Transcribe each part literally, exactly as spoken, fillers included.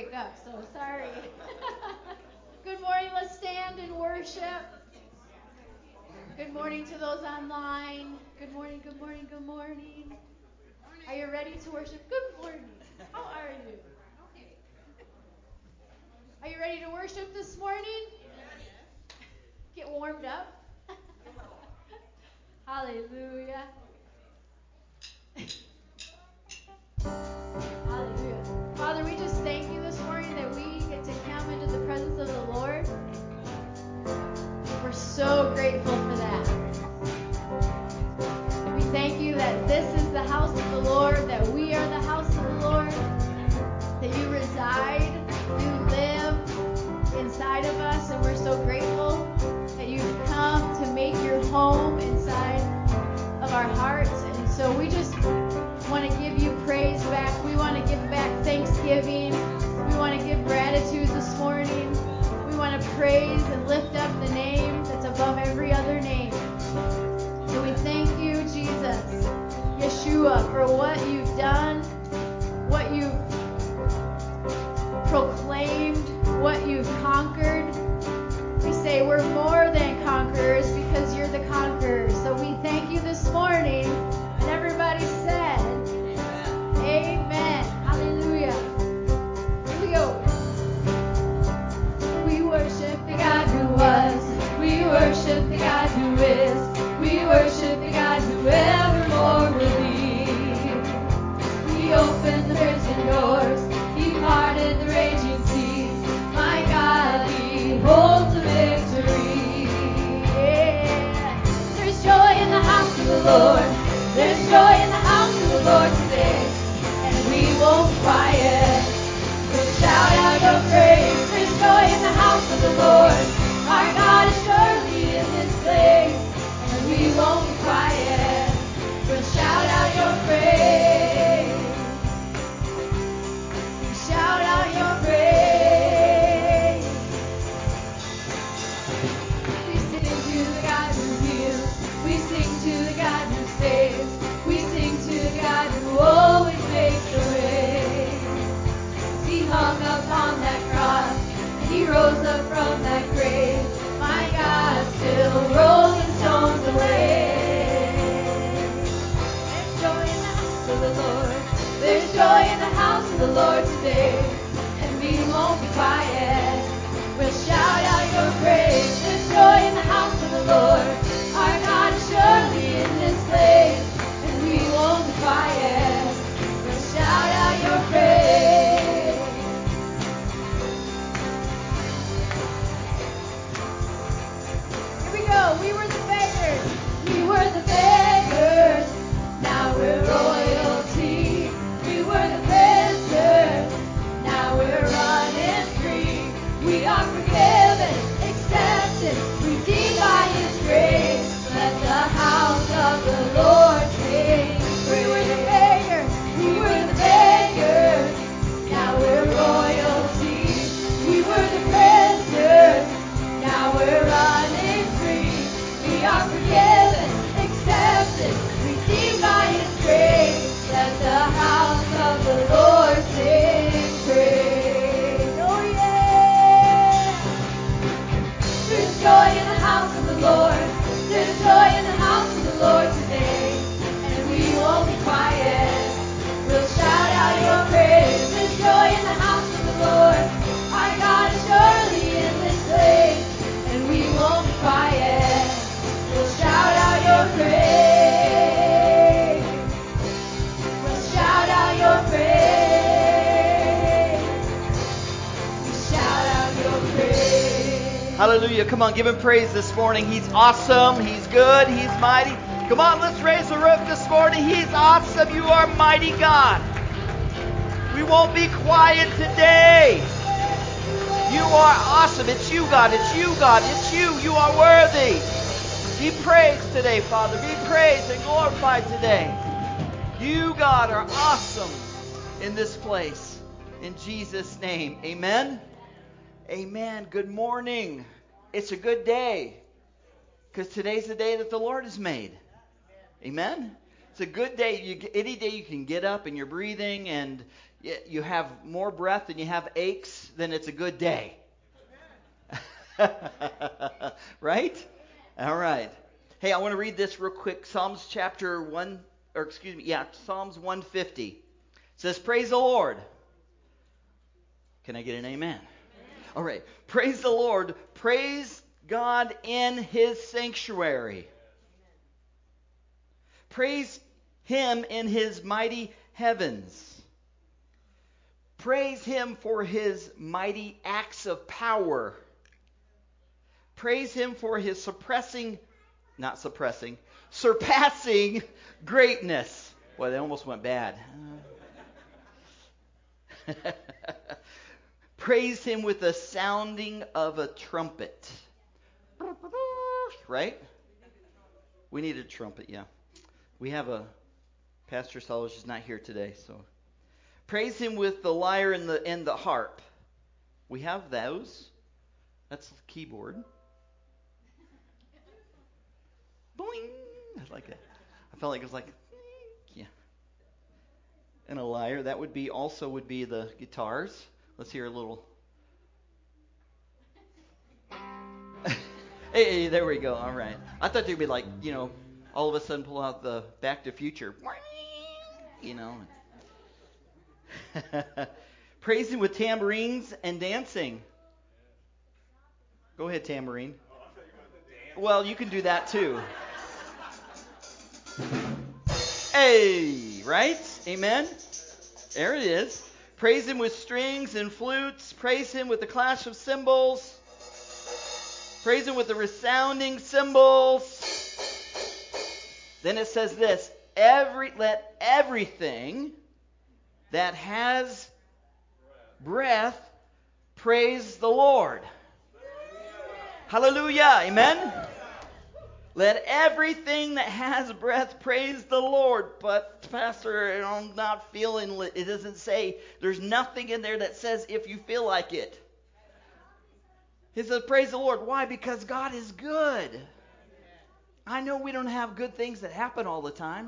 wake up, so sorry. Good morning. Let's stand and worship. Good morning to those online. Good morning, good morning, good morning. Are you ready to worship? Good morning. How are you? Okay. Are you ready to worship this morning? Get warmed up. Hallelujah. Hallelujah. Father, we just thank you this morning that we get to come into the presence of the Lord. We're so grateful for that. We thank you that this is the house of the Lord, that we are the house of the Lord, that you reside, you live inside of us, and we're so grateful that you've come to make your home inside of our hearts. And so we just want to give you praise back. We want to give back thanksgiving. We want to give gratitude this morning. We want to praise and lift up the name that's above every other name. So we thank you, Jesus, Yeshua, for what you've done, what you've proclaimed, what you've conquered. We say we're more than conquerors because you're the conqueror. So we thank you this morning. And everybody said, amen. Hallelujah. Here we go. We worship the God who was. We worship the God who is. We worship the God who evermore will be. He opened the prison doors. He parted the raging seas. My God, He holds the victory. Yeah. There's joy in the house of the Lord. There's joy in the house of the Lord today. And we won't be quiet. We'll shout out your praise. There's joy in the house of the Lord. Our God is surely in this place. And we won't be quiet. We'll shout out your praise. We'll shout out your praise. We sing to the God who heals. We sing to the God who saves. We sing to the God who always makes a way. He hung upon that cross, and He rose up from that grave. My God, still rolling stones away. There's joy in the house of the Lord. There's joy in the house of the Lord today, and we won't be quiet. We'll shout out your praise. There's joy in the house of the Lord. Our God is surely in this place, and we won't be quiet. We'll shout out your praise. Here we go. We were the beggars. We were the beggars. Now we're royalty. We were the prisoners. Now we're running free. We are forgiven, accepted, redeemed by His grace. Let the house of the Lord sing praise. We were the beggars. We were the beggars. Now we're royalty. We were the prisoners. Now we're running free. We are forgiven, accepted, redeemed by His grace. Let the house of the Lord sing praise. Oh yeah! There's joy in the house of the Lord. There's joy in the house of the Lord today, and we won't be quiet. We'll shout out your praise. There's joy in the house of the Lord. Our God is surely in this place, and we won't be quiet. We'll shout out your praise. We'll shout out your praise. We shout out your praise. Hallelujah. Come on, give Him praise this morning. He's awesome. He's good. He's mighty. Come on, let's raise the roof this morning. He's awesome. You are mighty God. We won't be quiet today. You are awesome. It's you, God. It's you, God. It's you. You are worthy. Be praised today, Father. Be praised and glorified today. You, God, are awesome in this place. In Jesus' name, amen. Amen. Good morning. It's a good day because today's the day that the Lord has made. Amen. It's a good day. You, any day you can get up and you're breathing and you have more breath and you have aches, then it's a good day. Right? All right. Hey, I want to read this real quick. Psalms chapter one, or excuse me, yeah, Psalms one fifty. It says, praise the Lord. Can I get an amen? Amen? All right. Praise the Lord. Praise God in his sanctuary. Praise him in his mighty heavens. Praise him for his mighty acts of power. Praise him for his suppressing, not suppressing, surpassing greatness. Boy, they almost went bad. Praise him with the sounding of a trumpet. Right? We need a trumpet, yeah. We have a, Pastor Solich is not here today, so. Praise him with the lyre and the and the harp. We have those. That's the keyboard. Boing. I like it. I felt like it was like, yeah. And a lyre. That would be also would be the guitars. Let's hear a little. hey, hey, there we go. All right. I thought they'd be like, you know, all of a sudden pull out the Back to the Future. You know. Praise him with tambourines and dancing. Go ahead, tambourine. Well, you can do that too. Hey, right? Amen? There it is. Praise him with strings and flutes. Praise him with the clash of cymbals. Praise him with the resounding cymbals. Then it says this, every let everything that has breath praise the Lord. Hallelujah. Amen. Let everything that has breath praise the Lord. But, Pastor, I'm not feeling it. It doesn't say, there's nothing in there that says if you feel like it. It says praise the Lord. Why? Because God is good. I know we don't have good things that happen all the time.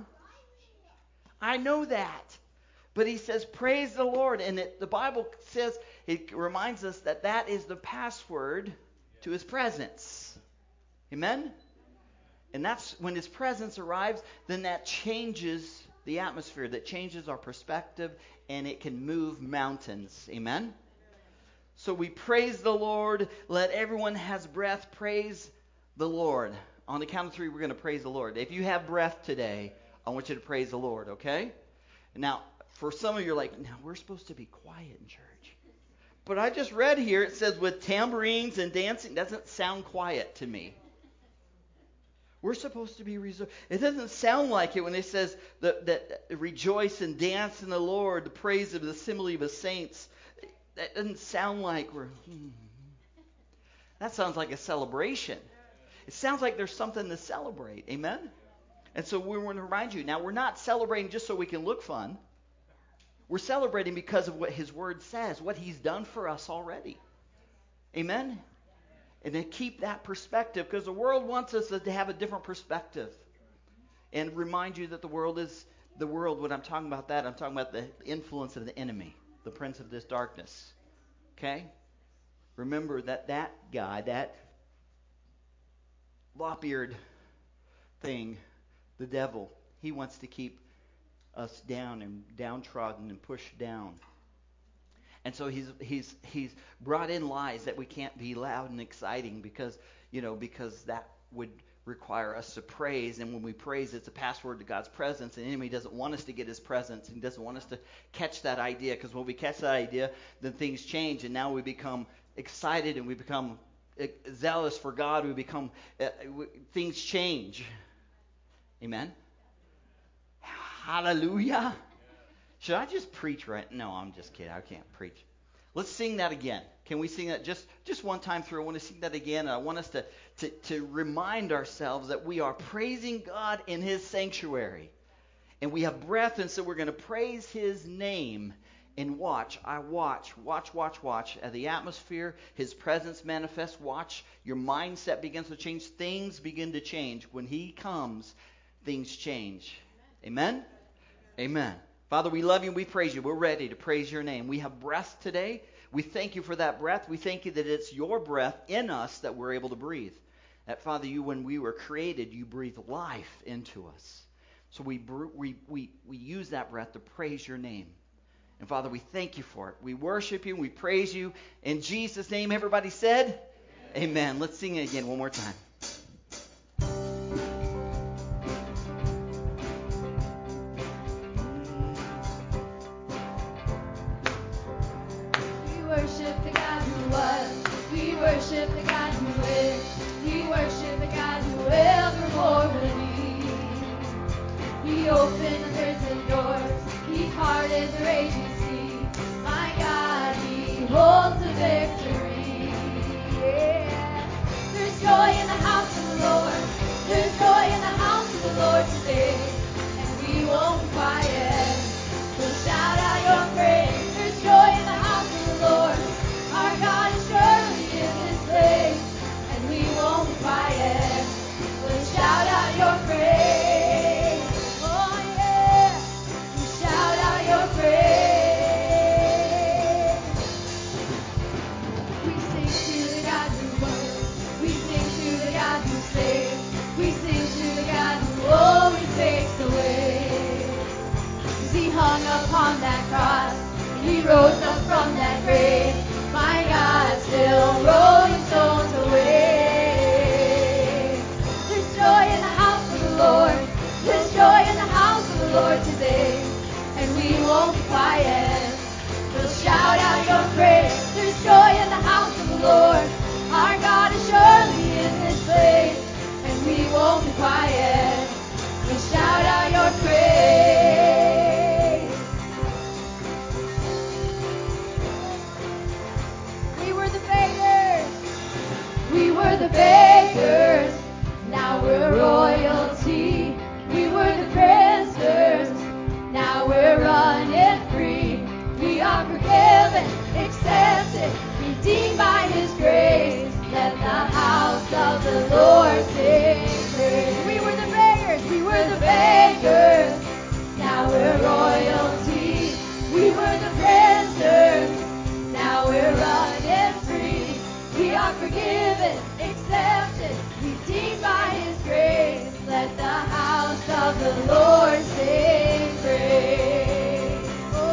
I know that. But he says praise the Lord. And it, the Bible says, it reminds us that that is the password to his presence. Amen? And that's when his presence arrives, then that changes the atmosphere, that changes our perspective, and it can move mountains. Amen? So we praise the Lord. Let everyone has breath praise the Lord. On the count of three, we're going to praise the Lord. If you have breath today, I want you to praise the Lord, okay? Now, for some of you, you're like, now we're supposed to be quiet in church. But I just read here, it says with tambourines and dancing. Doesn't sound quiet to me. We're supposed to be reserved. It doesn't sound like it when it says that, that rejoice and dance in the Lord, the praise of the assembly of the saints. That doesn't sound like we're... Hmm. That sounds like a celebration. It sounds like there's something to celebrate. Amen? And so we want to remind you, now we're not celebrating just so we can look fun. We're celebrating because of what his word says, what he's done for us already. Amen? And to keep that perspective, because the world wants us to have a different perspective. And remind you that the world is, the world, when I'm talking about that, I'm talking about the influence of the enemy, the prince of this darkness. Okay? Remember that that guy, that lop-eared thing, the devil, he wants to keep us down and downtrodden and pushed down. And so he's he's he's brought in lies that we can't be loud and exciting because, you know, because that would require us to praise. And when we praise, it's a password to God's presence. And the enemy doesn't want us to get his presence. And he doesn't want us to catch that idea. Because when we catch that idea, then things change. And now we become excited and we become zealous for God. We become, uh, we, things change. Amen? Hallelujah. Should I just preach right? No, I'm just kidding. I can't preach. Let's sing that again. Can we sing that just, just one time through? I want to sing that again. And I want us to, to, to remind ourselves that we are praising God in his sanctuary. And we have breath, and so we're going to praise his name. And watch, I watch, watch, watch, watch. As the atmosphere, his presence manifests, watch. Your mindset begins to change. Things begin to change. When he comes, things change. Amen? Amen. Father, we love you and we praise you. We're ready to praise your name. We have breath today. We thank you for that breath. We thank you that it's your breath in us that we're able to breathe. That, Father, you, when we were created, you breathed life into us. So we, we, we, we use that breath to praise your name. And, Father, we thank you for it. We worship you. We praise you. In Jesus' name, everybody said, amen. Amen. Let's sing it again one more time. We worship the God who was. We worship the God who is. We worship the God who evermore will be. He opened the prison doors. He parted the raging sea. My God, He holds the victory. Yeah. There's joy in the house of the Lord. There's joy in the house of the Lord today. And we won't be quiet. We'll shout out your praise. There's joy in the house of the Lord. Our God is surely in this place. And we won't be quiet. We'll shout out your praise. Oh yeah. We'll shout out your praise. We sing to the God who was. We sing to the God who saves. We sing to the God who always takes away. As He hung upon that cross, and He rose up from that grave. My God, still rolling stones away. There's joy in the house of the Lord. There's joy in the house of the Lord today. And we won't be quiet. We'll shout out your praise. There's joy in the house of the Lord. Our God is surely in this place. And we won't be quiet. We'll shout out your praise. We were the beggars. We were the beggars. Now we're royalty. We were the prisoners. Now we're running free. We are forgiven, accepted, redeemed by His grace. Let the house of the Lord sing praise. We were the beggars. We were the beggars. Now we're royalty. We were the prisoners. Now we're running free. We are forgiven, accepted, redeemed by His grace. Let the house of the Lord sing praise.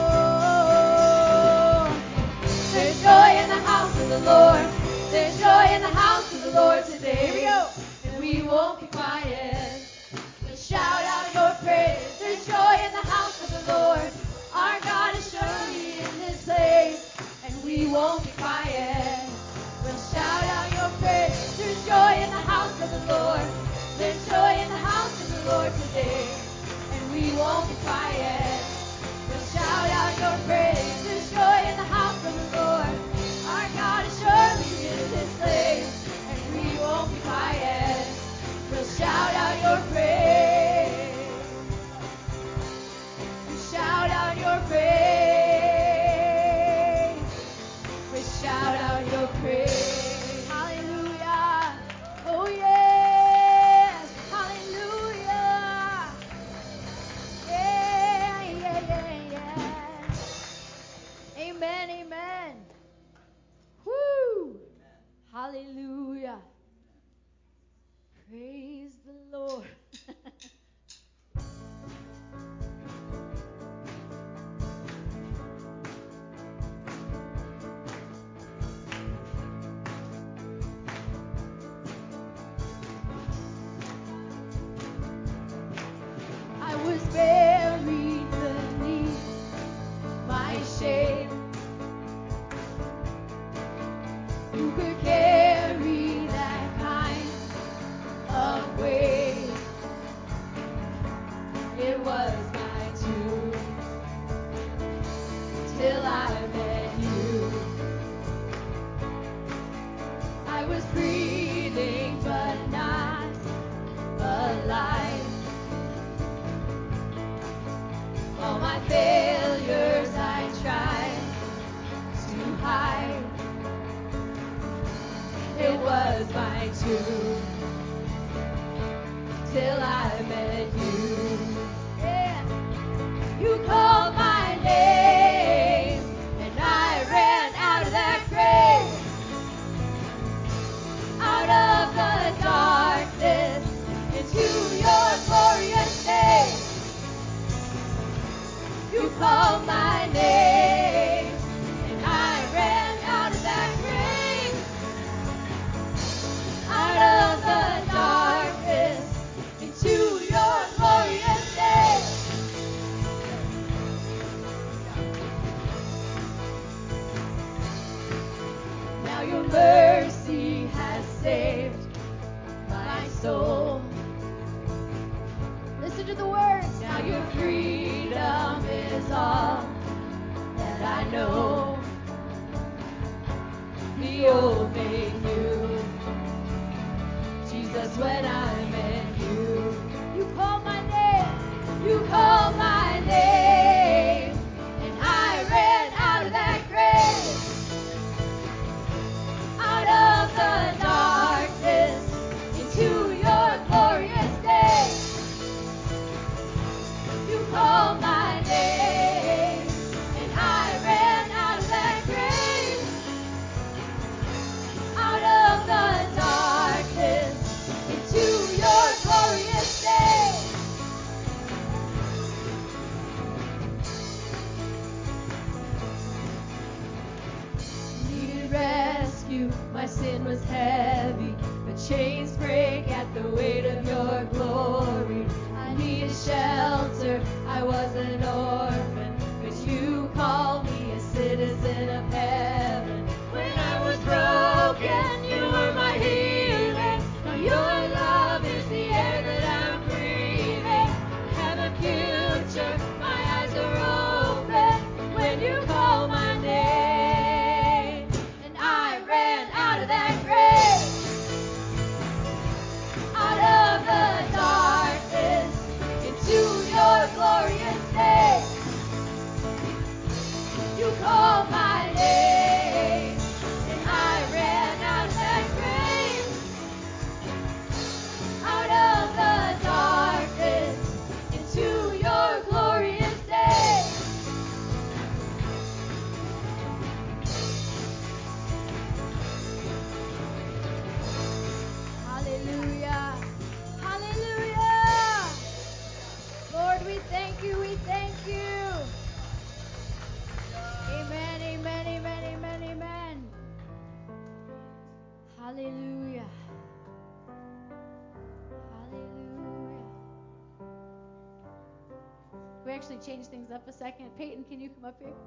Oh, there's joy in the house of the Lord. There's joy in the house of the Lord today. Here we go. And we won't be quiet. We'll shout out your praise. There's joy in the house of the Lord. Our God is surely in this place. And we won't be quiet. We'll shout out your praise. There's joy in the house of the Lord. There's joy in the house of the Lord today. And we won't be quiet. We'll shout out your praise. There's joy in the house of the Lord. Our God is surely in this place. And we won't be quiet. We'll shout out your praise. We'll shout out your praise. We'll shout out your praise. Hallelujah. Oh yes. Hallelujah. Yeah, yeah, yeah, yeah. Amen, amen. Woo. Hallelujah. Praise the Lord. I was buried beneath my shame. Who could carry that kind of weight? It was my tomb till I met you. I was breathing but not alive. All my failures I tried to hide. It was my tomb till I met you. Yeah. You called we actually change things up a second. Peyton, can you come up here?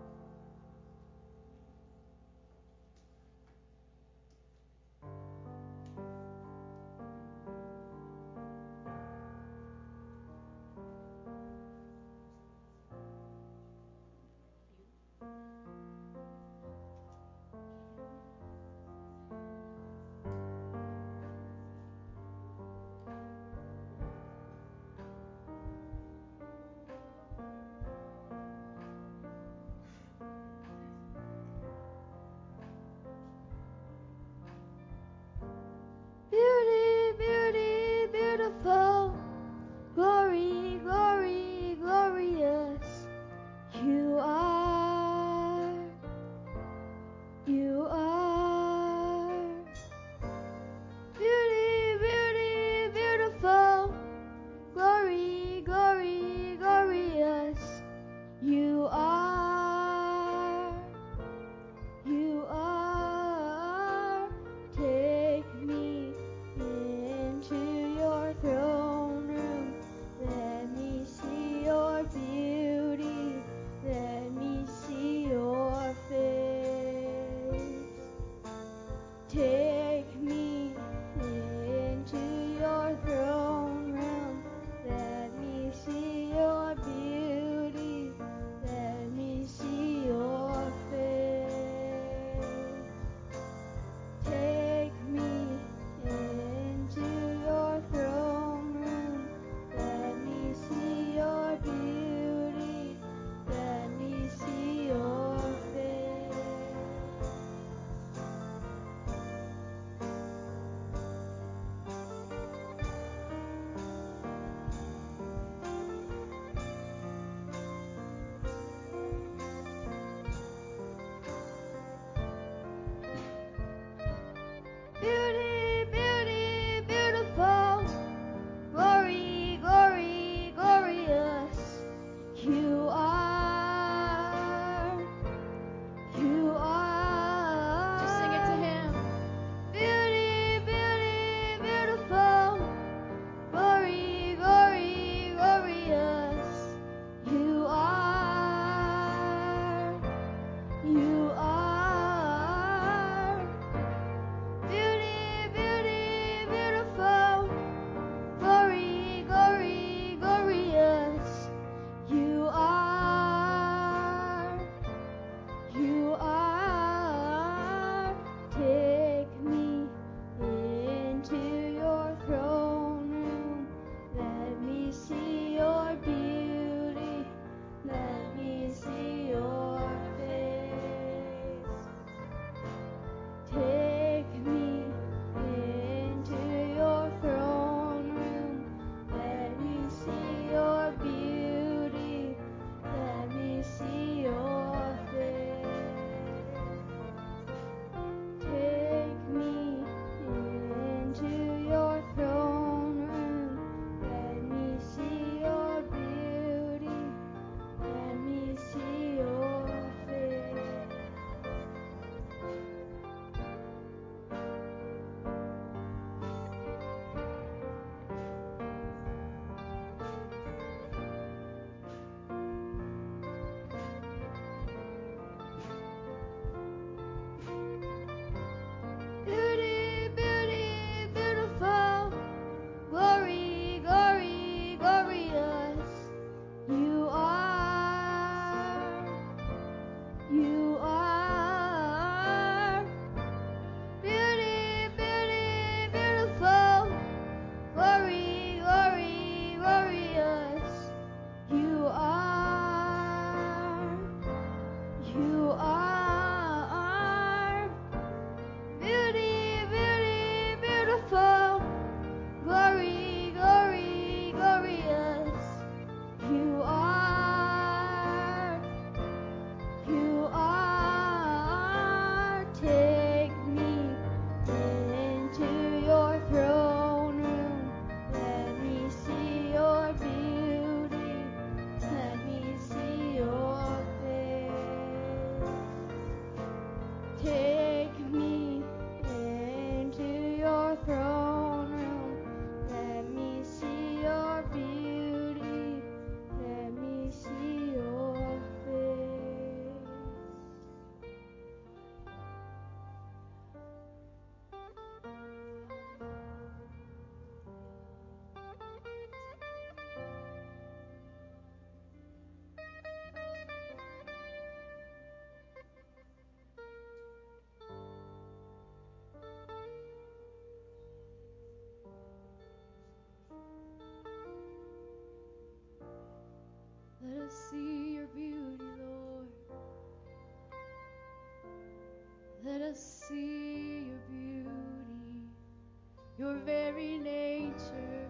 very nature,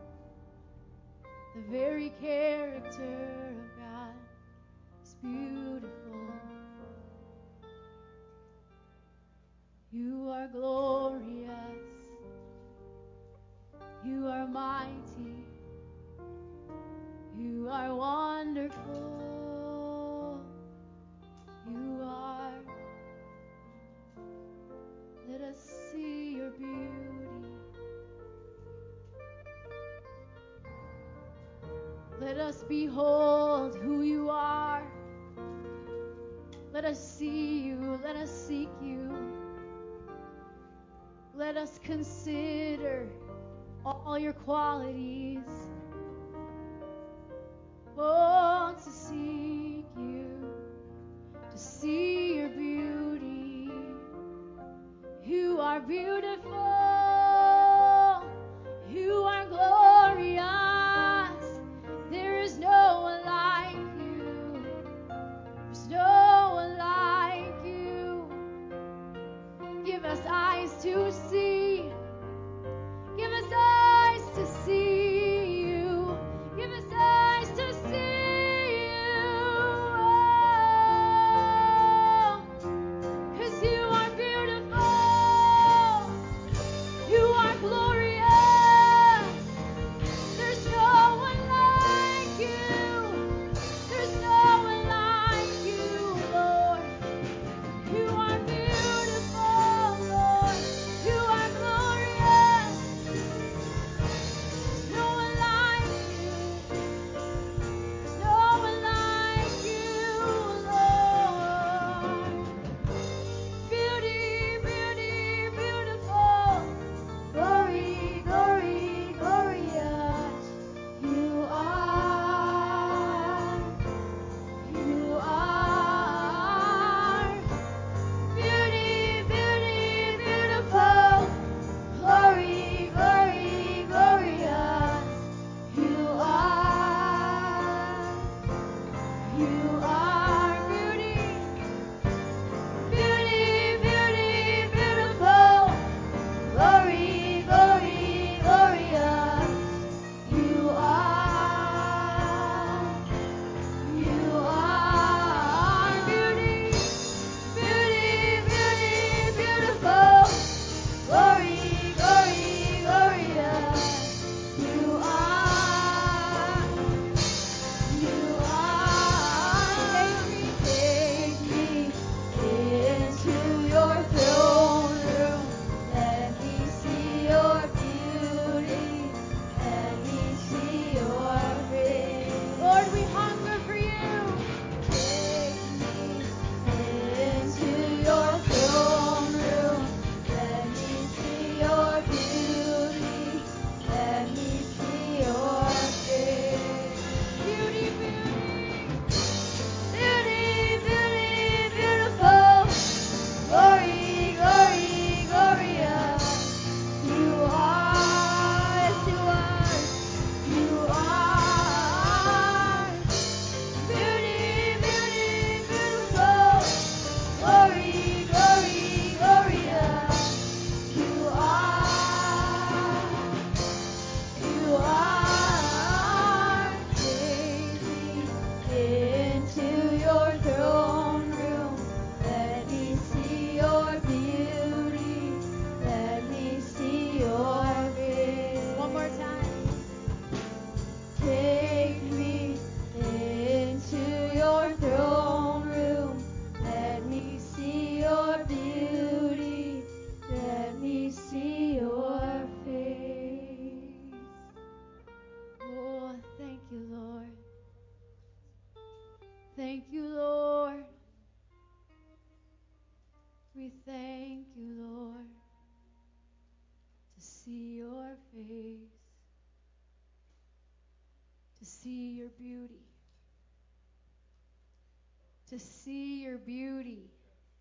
the very character of God is beautiful. You are glorious. You are mighty. You are wonderful. You are. Let us see your beauty. Let us behold who you are. Let us see you. Let us seek you. Let us consider all your qualities. Oh, to seek you, to see your beauty. You are beautiful. You are glorious. There is no one like you. There's no one like you. Give us eyes to see. Give us eyes to see you. Give us eyes to see you. Oh, 'cause you are beautiful. You are glorious. There's no one like you. There's no one like you, Lord. You are beautiful, Lord. You are glorious. No one like you. No one like you, Lord. Beauty, beauty, beautiful. Glory, glory, glorious. You are. You are. Beauty, beauty, beautiful. Glory, glory, glorious. You are. You are beauty. Beauty, beauty, beautiful. Glory, glory, glorious. You are. You are beauty. Beauty, beauty, beautiful. Glory, glory, glorious. You are. You are. Take me, take me into your throne room. Let me see your beauty. Let me see your face. Lord, we hunger for you. Take me into your throne room. Let me see your beauty. Let me see your face. Beauty, beauty. Beauty, beauty, beautiful. Glory, glory, glorious. You are, yes you are. You are. Beauty, beauty, beautiful. Glory, glory, glorious. You are. You are. Take me into your throne room. Let me see your beauty. Let me see your face. One more time. Take me into your throne room. Let me see your beauty. Let me see your face. Oh, thank you, Lord. Thank you, Lord. We thank you, Lord, to see your face, to see your beauty, to see your beauty.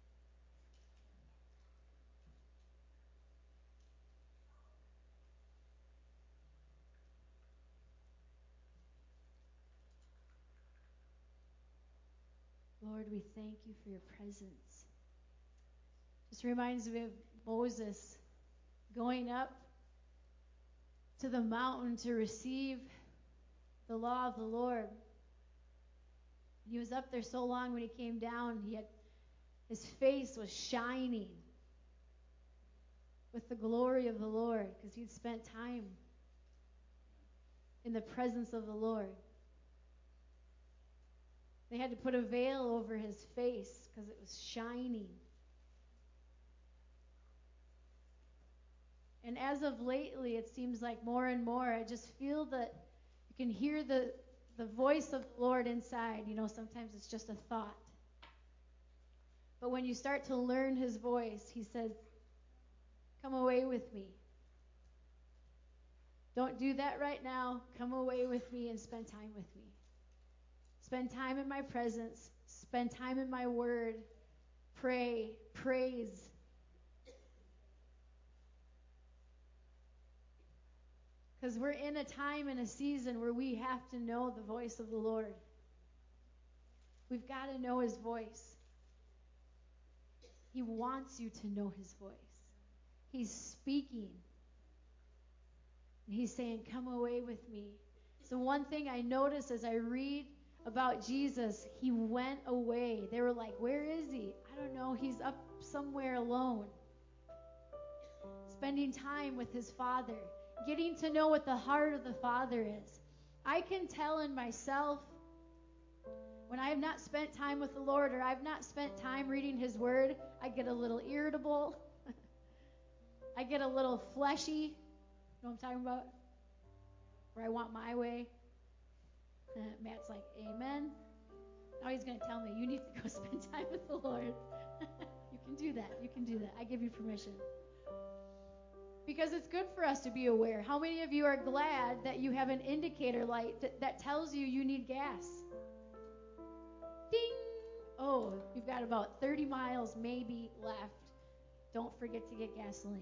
Lord, we thank you for your presence. Just reminds me of Moses going up to the mountain to receive the law of the Lord. He was up there so long. When he came down, he had his face was shining with the glory of the Lord, because he'd spent time in the presence of the Lord. They had to put a veil over his face because it was shining. And as of lately, it seems like more and more, I just feel that you can hear the, the voice of the Lord inside. You know, sometimes it's just a thought. But when you start to learn his voice, he says, come away with me. Don't do that right now. Come away with me and spend time with me. Spend time in my presence. Spend time in my word. Pray. Praise. Because we're in a time and a season where we have to know the voice of the Lord. We've got to know his voice. He wants you to know his voice. He's speaking. And he's saying, come away with me. So one thing I noticed as I read about Jesus, he went away. They were like, where is he? I don't know. He's up somewhere alone. Spending time with his Father. Getting to know what the heart of the Father is. I can tell in myself when I have not spent time with the Lord, or I've not spent time reading his word, I get a little irritable. I get a little fleshy. You know what I'm talking about? Where I want my way. Uh, Matt's like, amen. Now he's going to tell me, you need to go spend time with the Lord. You can do that. You can do that. I give you permission. Because it's good for us to be aware. How many of you are glad that you have an indicator light that, that tells you you need gas? Ding! Oh, you've got about thirty miles maybe left. Don't forget to get gasoline.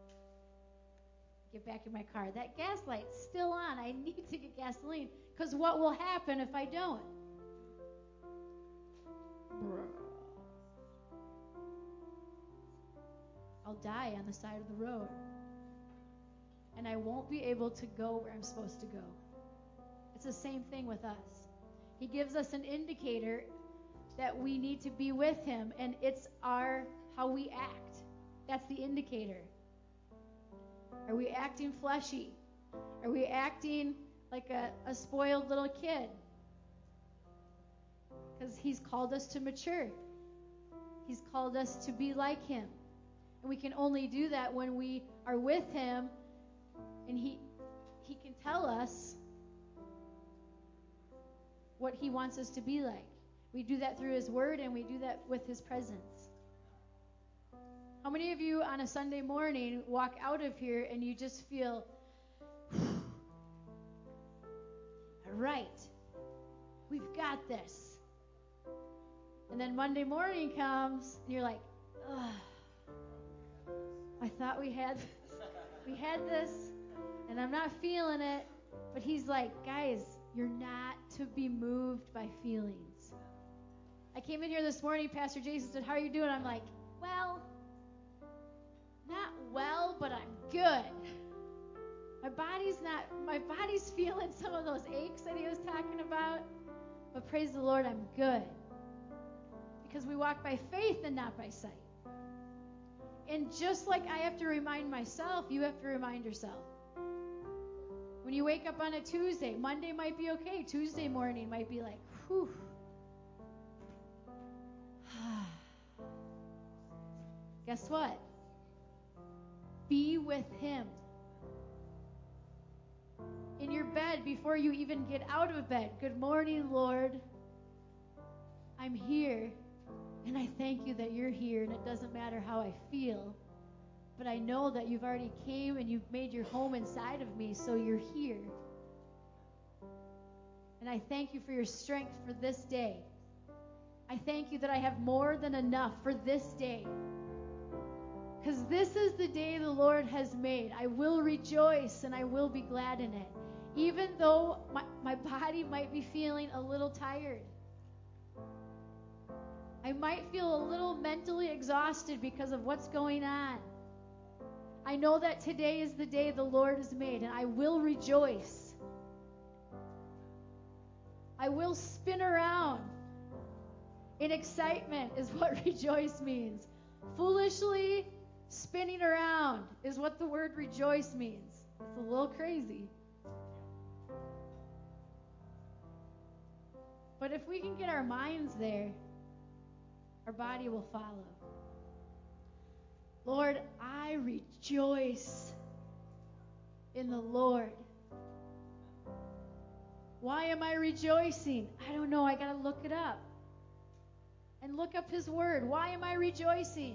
Get back in my car. That gas light's still on. I need to get gasoline. Because what will happen if I don't? I'll die on the side of the road. And I won't be able to go where I'm supposed to go. It's the same thing with us. He gives us an indicator that we need to be with him, and it's our how we act. That's the indicator. Are we acting fleshy? Are we acting like a, a spoiled little kid? Because he's called us to mature. He's called us to be like him. And we can only do that when we are with him, and he he can tell us what he wants us to be like. We do that through his word, and we do that with his presence. How many of you on a Sunday morning walk out of here and you just feel, right, we've got this. And then Monday morning comes and you're like, ugh, I thought we had we had this and I'm not feeling it. But he's like, guys, you're not to be moved by feelings. I came in here this morning, Pastor Jason said, how are you doing? I'm like, well, not well, but I'm good. My body's not, my body's feeling some of those aches that he was talking about. But praise the Lord, I'm good. Because we walk by faith and not by sight. And just like I have to remind myself, you have to remind yourself. When you wake up on a Tuesday, Monday might be okay. Tuesday morning might be like, whew. Guess what? Be with him. In your bed before you even get out of bed. Good morning, Lord. I'm here. And I thank you that you're here. And it doesn't matter how I feel. But I know that you've already came and you've made your home inside of me. So you're here. And I thank you for your strength for this day. I thank you that I have more than enough for this day. Because this is the day the Lord has made. I will rejoice and I will be glad in it. Even though my, my body might be feeling a little tired. I might feel a little mentally exhausted because of what's going on. I know that today is the day the Lord has made, and I will rejoice. I will spin around in excitement is what rejoice means. Foolishly spinning around is what the word rejoice means. It's a little crazy. But if we can get our minds there, our body will follow. Lord, I rejoice in the Lord. Why am I rejoicing? I don't know. I got to look it up. And look up his word. Why am I rejoicing?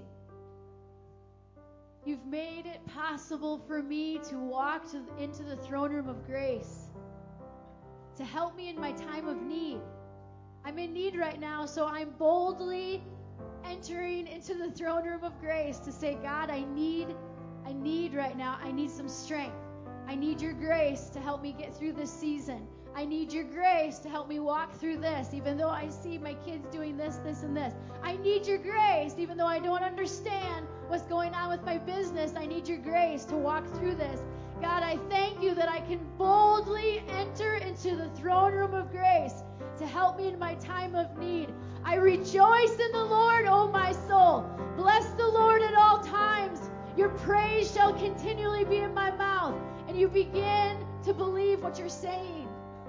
You've made it possible for me to walk to, into the throne room of grace, to help me in my time of need. I'm in need right now, so I'm boldly entering into the throne room of grace to say, God, I need, I need right now, I need some strength. I need your grace to help me get through this season. I need your grace to help me walk through this, even though I see my kids doing this, this, and this. I need your grace, even though I don't understand what's going on with my business. I need your grace to walk through this. God, I thank you that I can boldly enter into the throne room of grace to help me in my time of need. I rejoice in the Lord, O my soul. Bless the Lord at all times. Your praise shall continually be in my mouth. And you begin to believe what you're saying.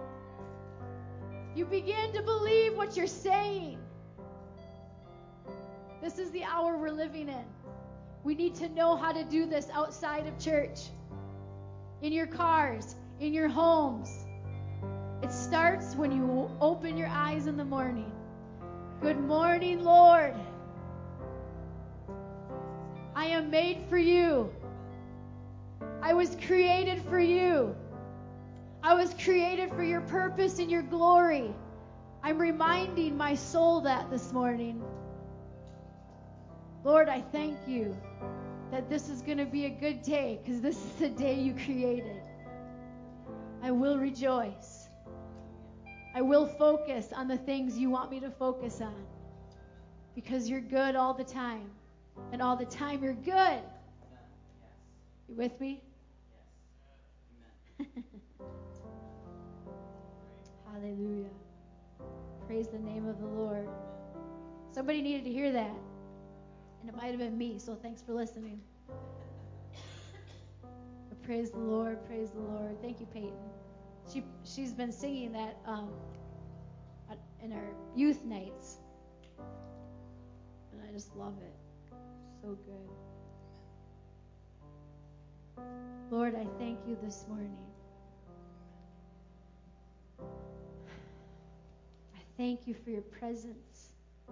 You begin to believe what you're saying. This is the hour we're living in. We need to know how to do this outside of church. In your cars, in your homes. It starts when you open your eyes in the morning. Good morning, Lord. I am made for you. I was created for you. I was created for your purpose and your glory. I'm reminding my soul that this morning. Lord, I thank you that this is going to be a good day because this is the day you created. I will rejoice. I will focus on the things you want me to focus on because you're good all the time. And all the time you're good. You with me? Yes. Hallelujah. Praise the name of the Lord. Somebody needed to hear that. And it might have been me, so thanks for listening. But praise the Lord, praise the Lord. Thank you, Peyton. She, she's been singing that um, in our youth nights. And I just love it. So good. Lord, I thank you this morning. I thank you for your presence.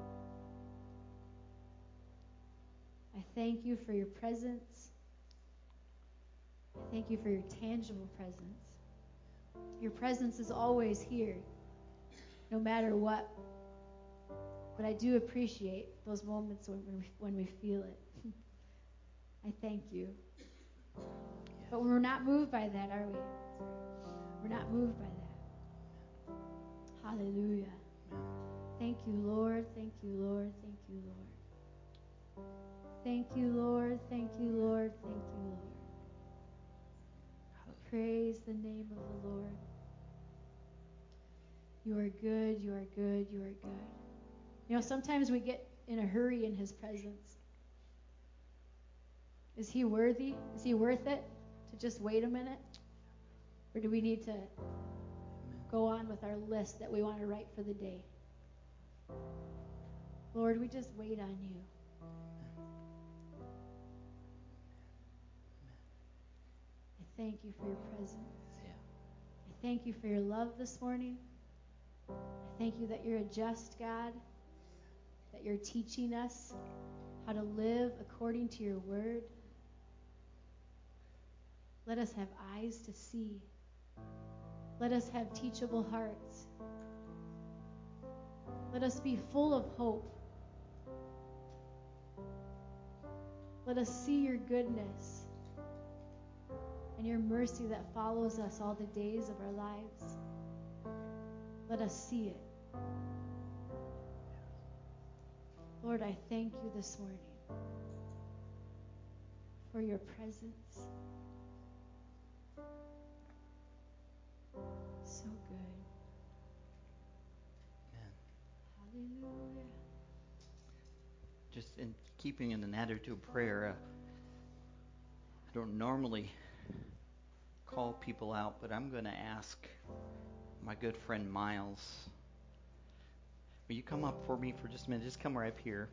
I thank you for your presence. I thank you for your tangible presence. Your presence is always here, no matter what. But I do appreciate those moments when we, when we feel it. I thank you. But we're not moved by that, are we? We're not moved by that. Hallelujah. Thank you, Lord. Thank you, Lord. Thank you, Lord. Thank you, Lord. Thank you, Lord. Thank you, Lord. Praise the name of the Lord. You are good. You are good. You are good. You know, sometimes we get in a hurry in his presence. Is he worthy? Is he worth it to just wait a minute? Or do we need to go on with our list that we want to write for the day? Lord, we just wait on you. I thank you for your presence. I thank you for your love this morning. I thank you that you're a just God, that you're teaching us how to live according to your word. Let us have eyes to see. Let us have teachable hearts. Let us be full of hope. Let us see your goodness and your mercy that follows us all the days of our lives. Let us see it. Lord, I thank you this morning for your presence. So good. Amen. Hallelujah. Just in keeping in an attitude of prayer, uh, I don't normally call people out, but I'm going to ask my good friend Miles. Will you come up for me for just a minute? Just come right up here.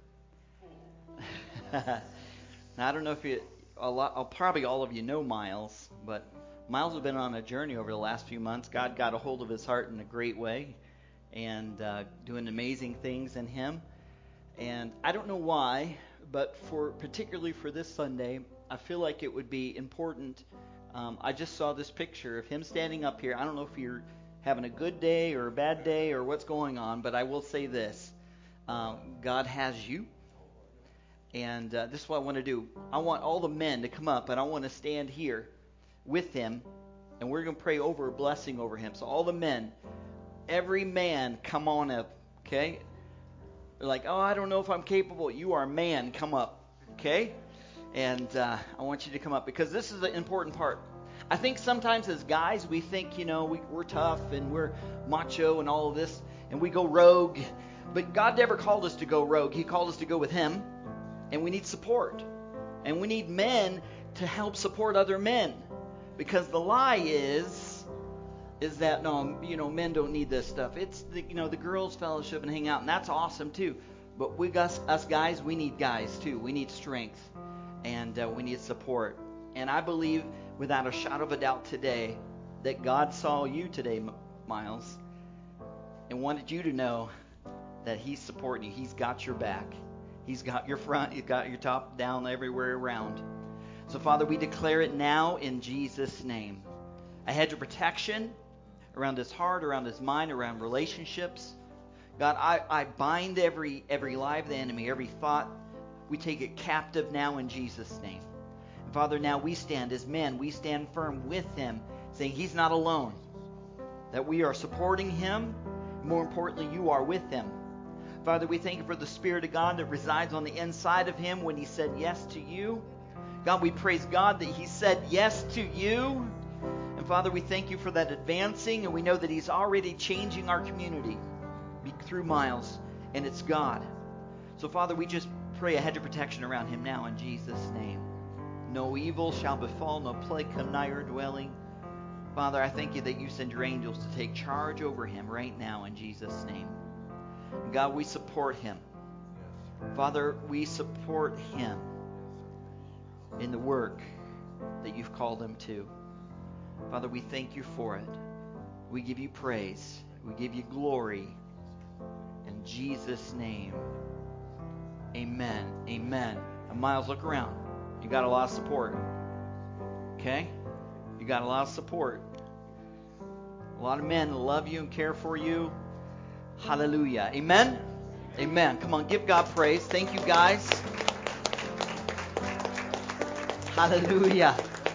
Now, I don't know if you, a lot, uh, probably all of you know Miles, but Miles has been on a journey over the last few months. God got a hold of his heart in a great way and uh, doing amazing things in him. And I don't know why, but for particularly for this Sunday, I feel like it would be important. Um, I just saw this picture of him standing up here. I don't know if you're having a good day or a bad day or what's going on, but I will say this. Um, God has you. And uh, this is what I want to do. I want all the men to come up, and I want to stand here with him, and we're going to pray over a blessing over him. So all the men, every man, come on up, okay? They're like, oh, I don't know if I'm capable. You are a man. Come up, okay? And uh, I want you to come up because this is the important part. I think sometimes as guys, we think, you know, we, we're tough and we're macho and all of this, and we go rogue. But God never called us to go rogue. He called us to go with him, and we need support. And we need men to help support other men. Because the lie is, is that, no, you know, men don't need this stuff. It's, the, you know, the girls' fellowship and hang out, and that's awesome too. But we got, us guys, we need guys too. We need strength, and uh, we need support. And I believe, without a shadow of a doubt today, that God saw you today, Miles, and wanted you to know that he's supporting you. He's got your back. He's got your front. He's got your top, down, everywhere around. So, Father, we declare it now in Jesus' name. A hedge of protection around his heart, around his mind, around relationships. God, I, I bind every every lie of the enemy, every thought. We take it captive now in Jesus' name. And Father, now we stand as men. We stand firm with him, saying he's not alone. That we are supporting him. More importantly, you are with him. Father, we thank you for the Spirit of God that resides on the inside of him when he said yes to you. God, we praise God that he said yes to you. And Father, we thank you for that advancing, and we know that he's already changing our community through Miles, and it's God. So Father, we just pray a hedge of protection around him now in Jesus' name. No evil shall befall, no plague come nigh your dwelling. Father, I thank you that you send your angels to take charge over him right now in Jesus' name. And God, we support him. Father, we support him in the work that you've called him to. Father, we thank you for it. We give you praise. We give you glory. In Jesus' name, amen. Amen. And Miles, look around. You got a lot of support. Okay? You got a lot of support. A lot of men love you and care for you. Hallelujah. Amen? Amen. Come on, give God praise. Thank you, guys. Hallelujah.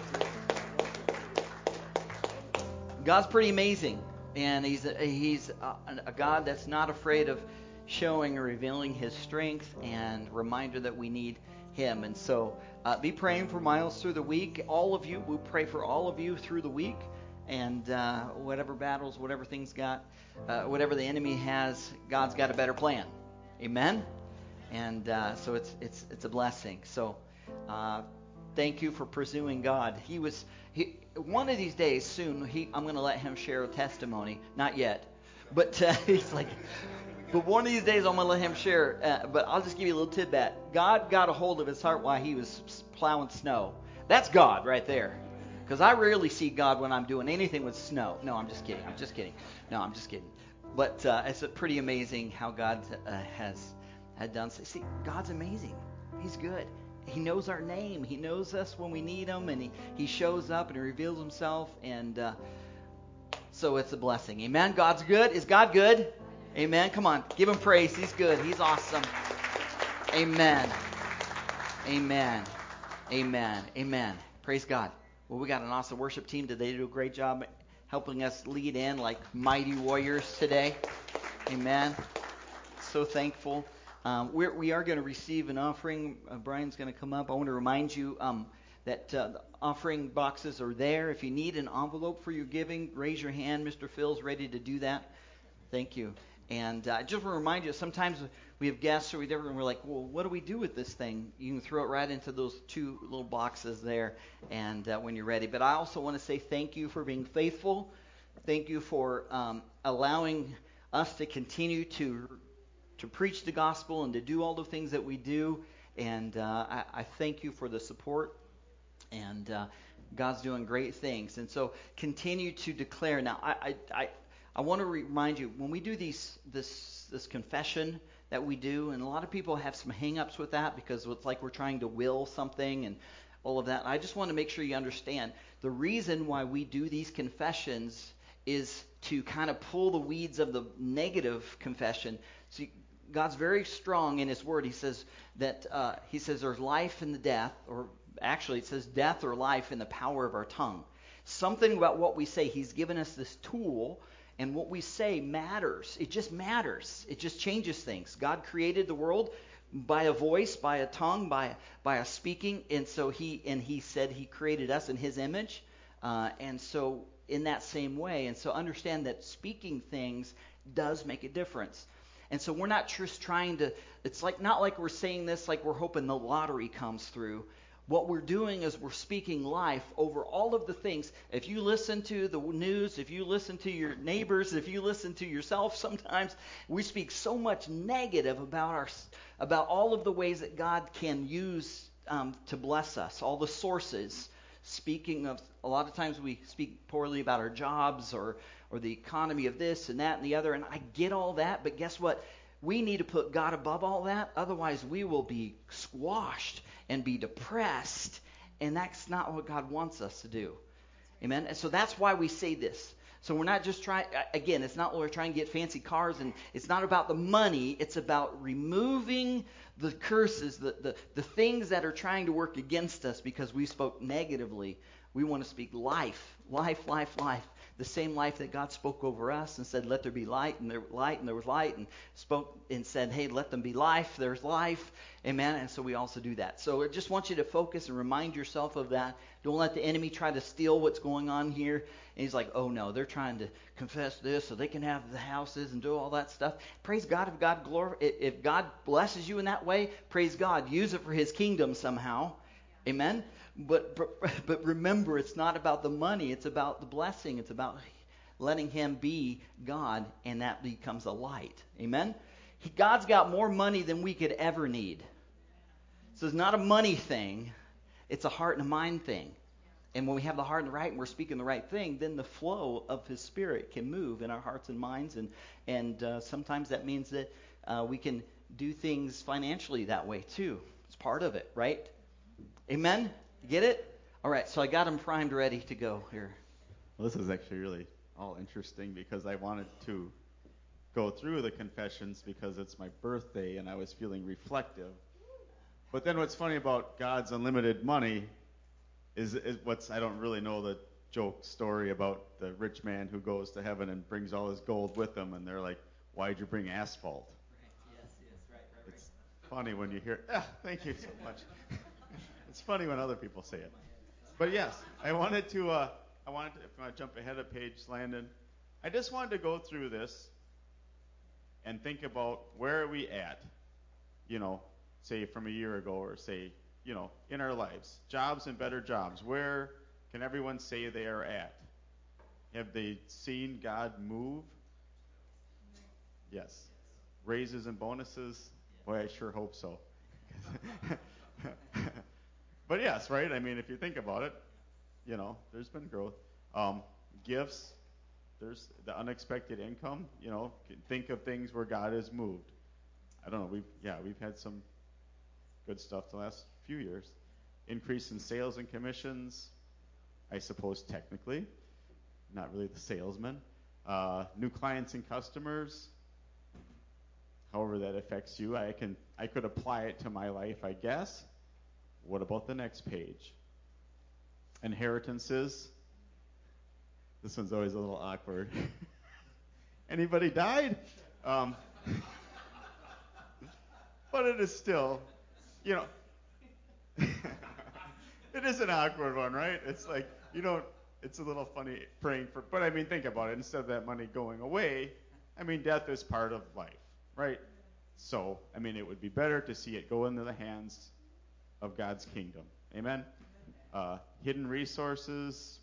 God's pretty amazing. And he's a, he's a, a God that's not afraid of showing or revealing his strength, and reminder that we need him. And so uh, be praying for Miles through the week. All of you, we pray for all of you through the week. And uh, whatever battles, whatever things got, uh, whatever the enemy has, God's got a better plan. Amen? And uh, so it's it's it's a blessing. So uh, thank you for pursuing God. He was he, one of these days soon. He I'm going to let him share a testimony. Not yet, but uh, he's like. But one of these days I'm going to let him share. Uh, but I'll just give you a little tidbit. God got a hold of his heart while he was plowing snow. That's God right there. Because I rarely see God when I'm doing anything with snow. No, I'm just kidding. I'm just kidding. No, I'm just kidding. But uh, it's pretty amazing how God uh, has had done. See, God's amazing. He's good. He knows our name. He knows us when we need him. And he, he shows up and he reveals himself. And uh, so it's a blessing. Amen. God's good. Is God good? Amen. Come on. Give him praise. He's good. He's awesome. Amen. Amen. Amen. Amen. Praise God. Well, we got an awesome worship team today. They do a great job helping us lead in like mighty warriors today. Amen. So thankful. Um, we're, we are going to receive an offering. Uh, Brian's going to come up. I want to remind you, um, that uh, the offering boxes are there. If you need an envelope for your giving, raise your hand. Mister Phil's ready to do that. Thank you. And uh, I just want to remind you, sometimes we have guests or whatever, and we're like, well, what do we do with this thing? You can throw it right into those two little boxes there and uh, when you're ready. But I also want to say thank you for being faithful. Thank you for um, allowing us to continue to to preach the gospel and to do all the things that we do. And uh, I, I thank you for the support. And uh, God's doing great things. And so continue to declare. Now, I I, I, I want to remind you, when we do these this this confession that we do, and a lot of people have some hang-ups with that because it's like we're trying to will something and all of that. I just want to make sure you understand the reason why we do these confessions is to kind of pull the weeds of the negative confession. See, God's very strong in His Word. He says that uh, He says there's life in the death, or actually it says death or life in the power of our tongue. Something about what we say. He's given us this tool, and what we say matters. It just matters. It just changes things. God created the world by a voice, by a tongue, by by a speaking, and so He and He said He created us in His image, uh, and so in that same way. And so understand that speaking things does make a difference. And so we're not just trying to, it's like not like we're saying this like we're hoping the lottery comes through. What we're doing is we're speaking life over all of the things. If you listen to the news, if you listen to your neighbors, if you listen to yourself, sometimes we speak so much negative about our, about all of the ways that God can use um, to bless us, all the sources. Speaking of, a lot of times we speak poorly about our jobs or or the economy of this and that and the other, and I get all that, but guess what? We need to put God above all that, otherwise we will be squashed and be depressed, and that's not what God wants us to do. Amen? And so that's why we say this. So we're not just trying, again, it's not we're trying to get fancy cars, and it's not about the money, it's about removing the curses, the, the, the things that are trying to work against us because we spoke negatively. We want to speak life, life, life, life. The same life that God spoke over us and said, let there be light, and there was light, and there was light, and spoke and said, hey, let them be life, there's life. Amen. And so we also do that. So I just want you to focus and remind yourself of that. Don't let the enemy try to steal what's going on here. And he's like, oh no, they're trying to confess this so they can have the houses and do all that stuff. Praise God if God glor- if God blesses you in that way, praise God. Use it for His kingdom somehow. Amen. But, but but remember, it's not about the money. It's about the blessing. It's about letting Him be God, and that becomes a light. Amen? He, God's got more money than we could ever need. So it's not a money thing. It's a heart and a mind thing. And when we have the heart and the right, and we're speaking the right thing, then the flow of His Spirit can move in our hearts and minds. And, and uh, sometimes that means that uh, we can do things financially that way too. It's part of it, right? Amen? Get it? All right, so I got them primed, ready to go here. Well, this is actually really all interesting because I wanted to go through the confessions because it's my birthday and I was feeling reflective. But then what's funny about God's unlimited money is, is what's, I don't really know the joke story about the rich man who goes to heaven and brings all his gold with him, and they're like, why'd you bring asphalt? Right, yes, yes, right, right, right. It's funny when you hear, ah, thank you so much. It's funny when other people say it. But yes, I wanted to, uh, I wanted to, if I jump ahead a page, Landon, I just wanted to go through this and think about where are we at, you know, say from a year ago, or say, you know, in our lives, jobs and better jobs. Where can everyone say they are at? Have they seen God move? Yes. Raises and bonuses? Boy, I sure hope so. But yes, right? I mean, if you think about it, you know, there's been growth. Um, gifts, there's the unexpected income. You know, think of things where God has moved. I don't know. We've yeah, we've had some good stuff the last few years. Increase in sales and commissions, I suppose technically, not really the salesman. Uh, new clients and customers. However that affects you, I can I could apply it to my life, I guess. What about the next page? Inheritances. This one's always a little awkward. Anybody died? Um, but it is still, you know, It is an awkward one, right? It's like, you don't, it's a little funny praying for, but I mean, think about it. Instead of that money going away, I mean, death is part of life, right? So, I mean, it would be better to see it go into the hands of God's kingdom. Amen? Uh, hidden resources.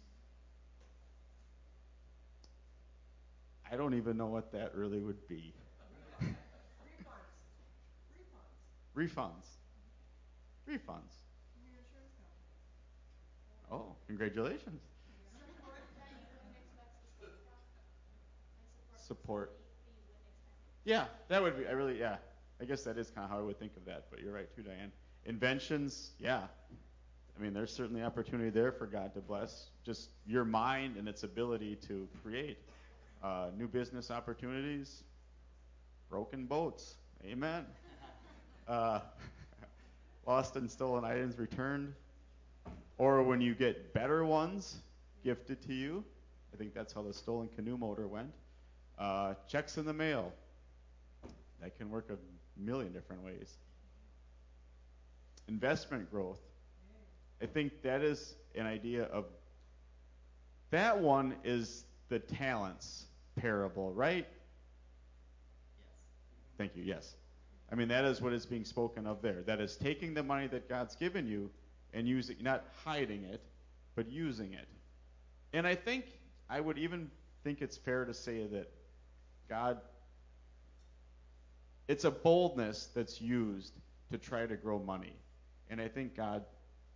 I don't even know what that really would be. Refunds. Refunds. Refunds. Refunds. From your insurance company. Oh, congratulations. Support that you wouldn't expect to see from. Like Support. support. From somebody that you wouldn't expect it. Yeah, that would be, I really, yeah. I guess that is kind of how I would think of that, but you're right too, Diane. Inventions, yeah. I mean, there's certainly opportunity there for God to bless just your mind and its ability to create uh, new business opportunities, broken boats. Amen. Uh, lost and stolen items returned, or when you get better ones gifted to you. I think that's how the stolen canoe motor went. Uh, checks in the mail. That can work a million different ways. Investment growth. I think that is an idea of, that one is the talents parable, right? Yes. Thank you, yes. I mean, that is what is being spoken of there. That is taking the money that God's given you and using, not hiding it, but using it. And I think, I would even think it's fair to say that God, it's a boldness that's used to try to grow money. And I think God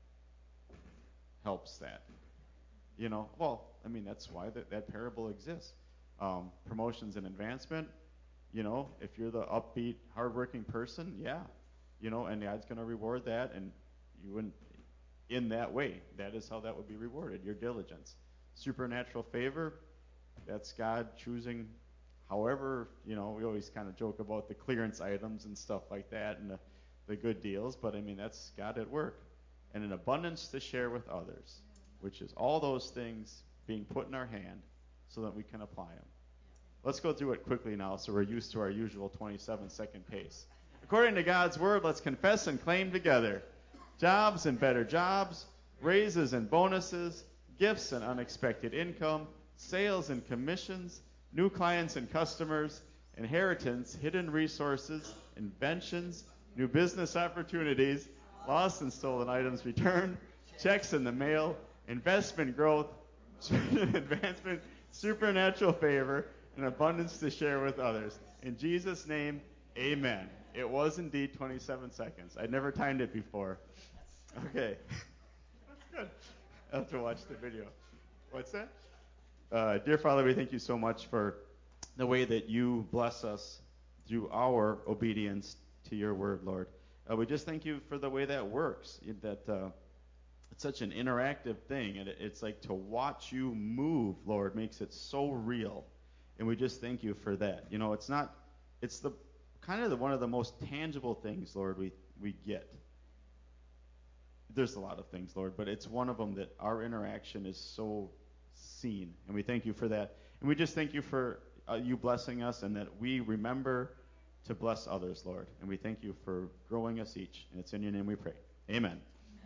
helps that. You know, well, I mean, that's why that, that parable exists. Um, promotions and advancement, you know, if you're the upbeat, hardworking person, yeah, you know, and God's going to reward that, and you wouldn't, in that way, that is how that would be rewarded, your diligence. Supernatural favor, that's God choosing however, you know, we always kind of joke about the clearance items and stuff like that and the, the good deals, but I mean, that's God at work. And an abundance to share with others, which is all those things being put in our hand so that we can apply them. Let's go through it quickly now so we're used to our usual twenty-seven second pace. According to God's word, let's confess and claim together. Jobs and better jobs, raises and bonuses, gifts and unexpected income, sales and commissions, new clients and customers, inheritance, hidden resources, inventions, new business opportunities, lost and stolen items returned, checks in the mail, investment growth, advancement, supernatural favor, and abundance to share with others. In Jesus' name, amen. It was indeed twenty-seven seconds. I'd never timed it before. Okay. That's good. I'll have to watch the video. What's that? Uh, dear Father, we thank you so much for the way that you bless us through our obedience to your word, Lord. Uh, we just thank you for the way that works, that uh, it's such an interactive thing, and it, it's like to watch you move, Lord, makes it so real. And we just thank you for that. You know, it's not, it's the kind of the, one of the most tangible things, Lord, we, we get. There's a lot of things, Lord, but it's one of them that our interaction is so seen, and we thank you for that. And we just thank you for uh, you blessing us, and that we remember to bless others, Lord. And we thank you for growing us each. And it's in your name we pray. Amen.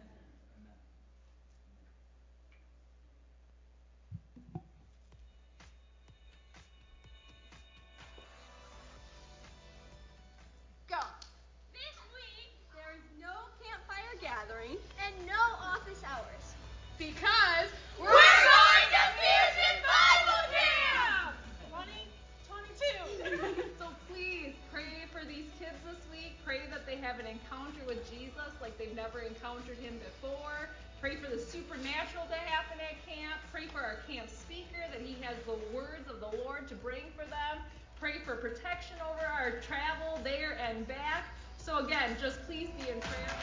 Go. This week, there is no campfire gathering And no office hours. because We're going to Fusion Bible Camp! twenty twenty-two. So please pray for these kids this week. Pray that they have an encounter with Jesus like they've never encountered him before. Pray for the supernatural to happen at camp. Pray for our camp speaker, that he has the words of the Lord to bring for them. Pray for protection over our travel there and back. So again, just please be in prayer.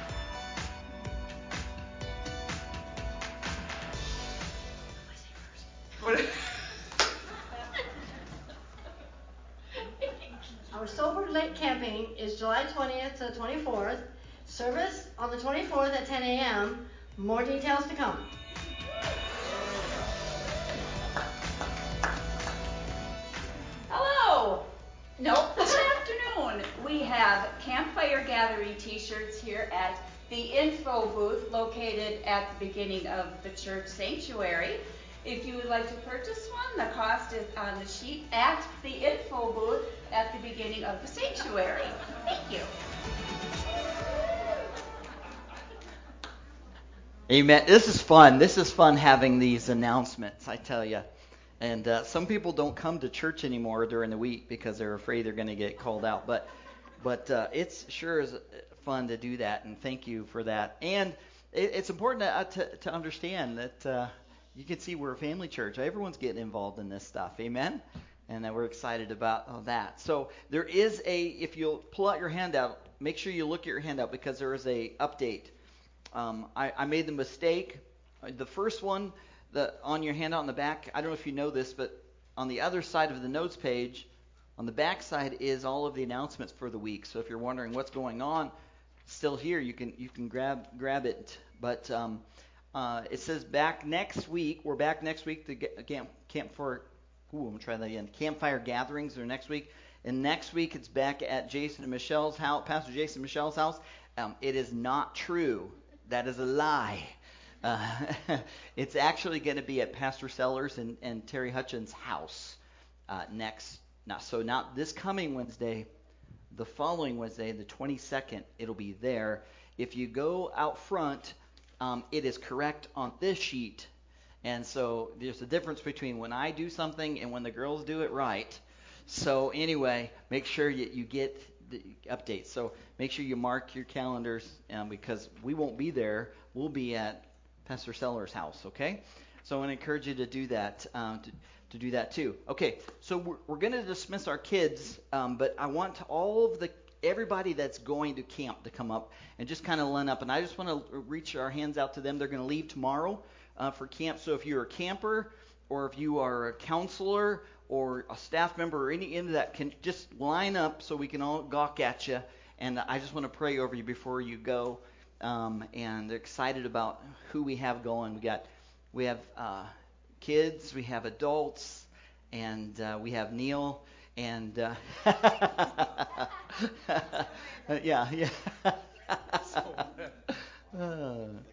Our Silver Lake camping is July twentieth to twenty-fourth. Service on the twenty-fourth at ten a.m. More details to come. Hello! Nope, this afternoon we have campfire gathering t-shirts here at the info booth located at the beginning of the church sanctuary. If you would like to purchase one, the cost is on the sheet at the info booth at the beginning of the sanctuary. Thank you. Amen. This is fun. This is fun having these announcements, I tell you. And uh, some people don't come to church anymore during the week because they're afraid they're going to get called out. But but uh, it's sure is fun to do that, and thank you for that. And it, it's important to, uh, to to understand that uh, you can see we're a family church. Everyone's getting involved in this stuff. Amen. And uh, we're excited about uh, that. So there is a, if you'll pull out your handout, make sure you look at your handout because there is a update. Um, I, I made the mistake. The first one the, on your handout on the back, I don't know if you know this, but on the other side of the notes page, on the back side is all of the announcements for the week. So if you're wondering what's going on, still here, you can you can grab grab it. But um, uh, it says back next week. We're back next week to get, camp camp for. Ooh, I'm gonna try that again. Campfire gatherings are next week, and next week it's back at Jason and Michelle's house, Pastor Jason and Michelle's house. Um, it is not true. That is a lie. Uh, it's actually going to be at Pastor Sellers and, and Terry Hutchins' house uh, next. Not, so not this coming Wednesday, the following Wednesday, the twenty-second, it'll be there. If you go out front, um, it is correct on this sheet. And so there's a difference between when I do something and when the girls do it right. So anyway, make sure you, you get the updates. So make sure you mark your calendars um, because we won't be there. We'll be at Pastor Sellers' house, okay? So I want to encourage you to do that, um, to, to do that too. Okay, so we're, we're going to dismiss our kids, um, but I want all of the everybody that's going to camp to come up and just kind of line up. And I just want to reach our hands out to them. They're going to leave tomorrow uh, for camp. So if you're a camper or if you are a counselor or a staff member or any end of that, can just line up so we can all gawk at you. And I just want to pray over you before you go. Um, and they're excited about who we have going. We got, we have uh, kids, we have adults, and uh, we have Neil. And uh, yeah, yeah. uh,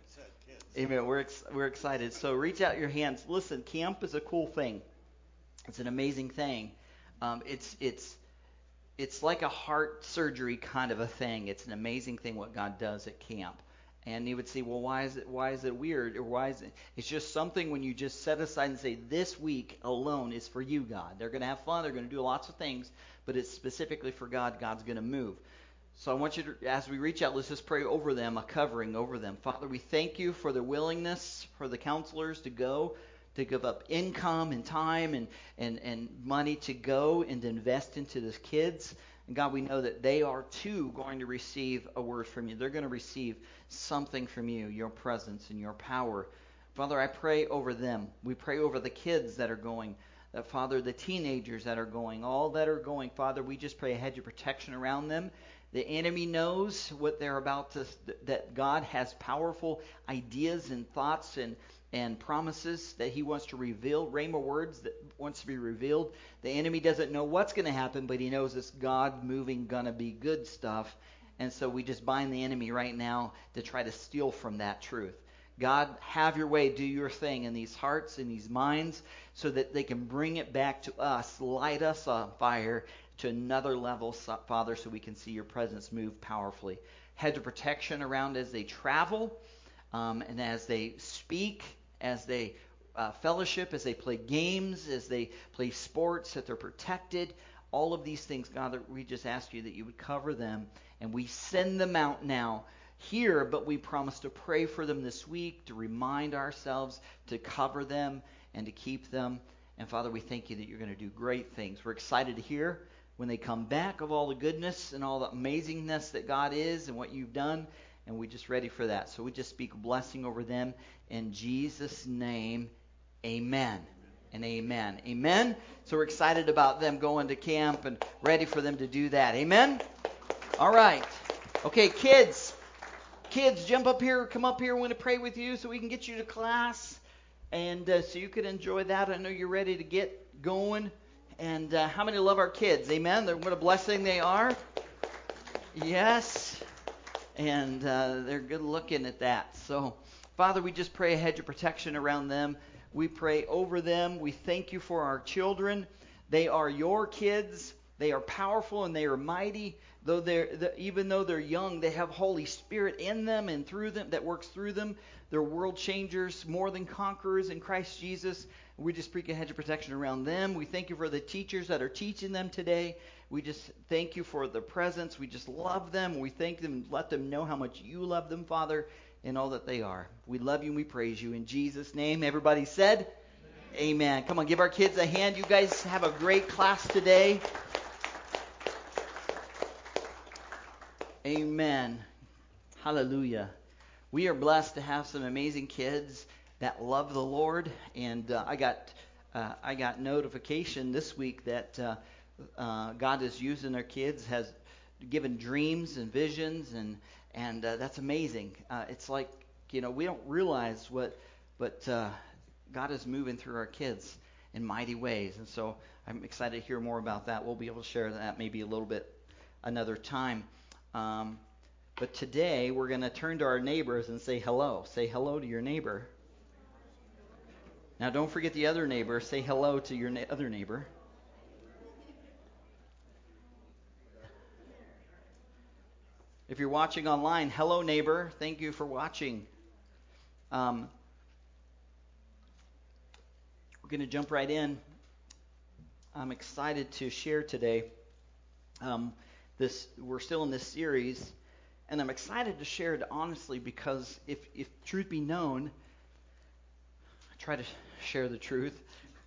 amen. We're ex- we're excited. So reach out your hands. Listen, camp is a cool thing. It's an amazing thing. Um, it's it's it's like a heart surgery kind of a thing. It's an amazing thing what God does at camp. And you would say, well, why is it why is it weird? Or why is it? It's just something when you just set aside and say, this week alone is for you, God. They're going to have fun. They're going to do lots of things. But it's specifically for God. God's going to move. So I want you to, as we reach out, let's just pray over them, a covering over them. Father, we thank you for the willingness for the counselors to go, to give up income and time and, and, and money to go and to invest into the kids. And God, we know that they are too going to receive a word from you. They're going to receive something from you, your presence and your power. Father, I pray over them. We pray over the kids that are going. That, Father, the teenagers that are going, all that are going, Father, we just pray a hedge of protection around them. The enemy knows what they're about to, that God has powerful ideas and thoughts and and promises that he wants to reveal, rhema words that wants to be revealed. The enemy doesn't know what's going to happen, but he knows it's God moving, going to be good stuff. And so we just bind the enemy right now to try to steal from that truth. God, have your way, do your thing in these hearts, in these minds, so that they can bring it back to us, light us on fire to another level, Father, so we can see your presence move powerfully. Hedge of protection around as they travel, um, and as they speak, as they uh, fellowship, as they play games, as they play sports, that they're protected. All of these things, God, that we just ask you that you would cover them. And we send them out now here, but we promise to pray for them this week, to remind ourselves to cover them and to keep them. And Father, we thank you that you're going to do great things. We're excited to hear when they come back of all the goodness and all the amazingness that God is and what you've done. And we're just ready for that. So we just speak blessing over them. In Jesus' name, amen and amen. Amen. So we're excited about them going to camp and ready for them to do that. Amen. All right. Okay, kids. Kids, jump up here. Come up here. I want to pray with you so we can get you to class. And uh, so you can enjoy that. I know you're ready to get going. And uh, how many love our kids? Amen. They're, what a blessing they are. Yes. and uh, they're good looking at that. So, Father, we just pray a hedge of protection around them. We pray over them. We thank you for our children. They are your kids. They are powerful and they are mighty. Though they're, the, even though they're young, they have Holy Spirit in them and through them that works through them. They're world changers, more than conquerors in Christ Jesus. We just speak a hedge of protection around them. We thank you for the teachers that are teaching them today. We just thank you for the presence. We just love them. We thank them. Let them know how much you love them, Father, and all that they are. We love you and we praise you. In Jesus' name, everybody said, Amen. Amen. Come on, give our kids a hand. You guys have a great class today. Amen. Hallelujah. We are blessed to have some amazing kids that love the Lord, and uh, I got uh, I got notification this week that uh, uh, God is using their kids, has given dreams and visions, and and uh, that's amazing. Uh, it's like, you know, we don't realize what, but uh, God is moving through our kids in mighty ways, and so I'm excited to hear more about that. We'll be able to share that maybe a little bit another time. Um, but today we're going to turn to our neighbors and say hello. Say hello to your neighbor. Now don't forget the other neighbor. Say hello to your na- other neighbor. If you're watching online, hello neighbor. Thank you for watching. Um, we're going to jump right in. I'm excited to share today. Um, This we're still in this series, and I'm excited to share it honestly because if if truth be known, I try to share the truth.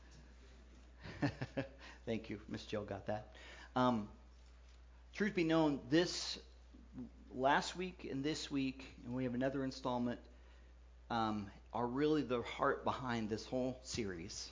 Thank you, Miss Jill got that. Um, truth be known, this last week and this week, and we have another installment, um, are really the heart behind this whole series.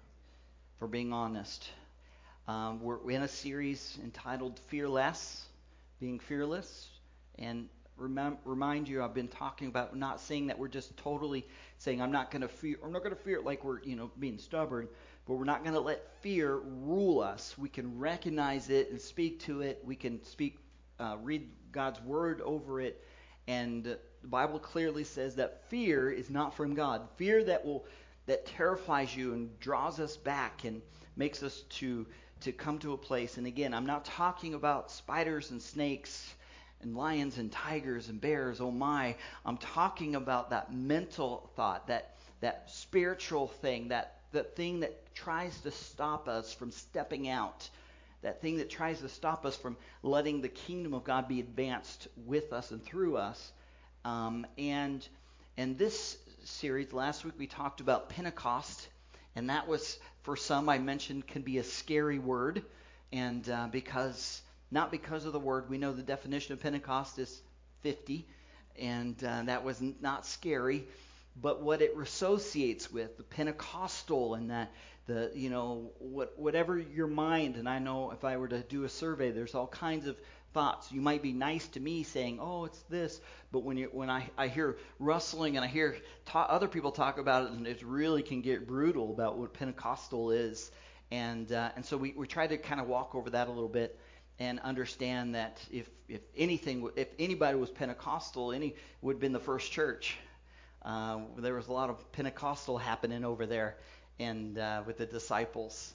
For being honest. Um, we're, we're in a series entitled Fearless, being fearless. And rem- remind you, I've been talking about not saying that we're just totally saying I'm not going to fear. I'm not going to fear it like we're, you know, being stubborn. But we're not going to let fear rule us. We can recognize it and speak to it. We can speak, uh, read God's word over it. And uh, the Bible clearly says that fear is not from God. Fear that will that terrifies you and draws us back and makes us to to come to a place. And again, I'm not talking about spiders and snakes and lions and tigers and bears. Oh my. I'm talking about that mental thought, that that spiritual thing, that the thing that tries to stop us from stepping out, that thing that tries to stop us from letting the kingdom of God be advanced with us and through us. Um, and and this series, last week we talked about Pentecost. And that was, for some, I mentioned, can be a scary word. And uh, because, not because of the word, we know the definition of Pentecost is fifty. And uh, that was not scary. But what it associates with, the Pentecostal and that, the, you know, what, whatever your mind, and I know if I were to do a survey, there's all kinds of thoughts. You might be nice to me saying, oh, it's this. But when you when I, I hear rustling and I hear ta- other people talk about it, and it really can get brutal about what Pentecostal is. And uh, and so we, we try to kind of walk over that a little bit and understand that if, if anything, if anybody was Pentecostal, any would have been the first church. Uh, there was a lot of Pentecostal happening over there and uh, with the disciples.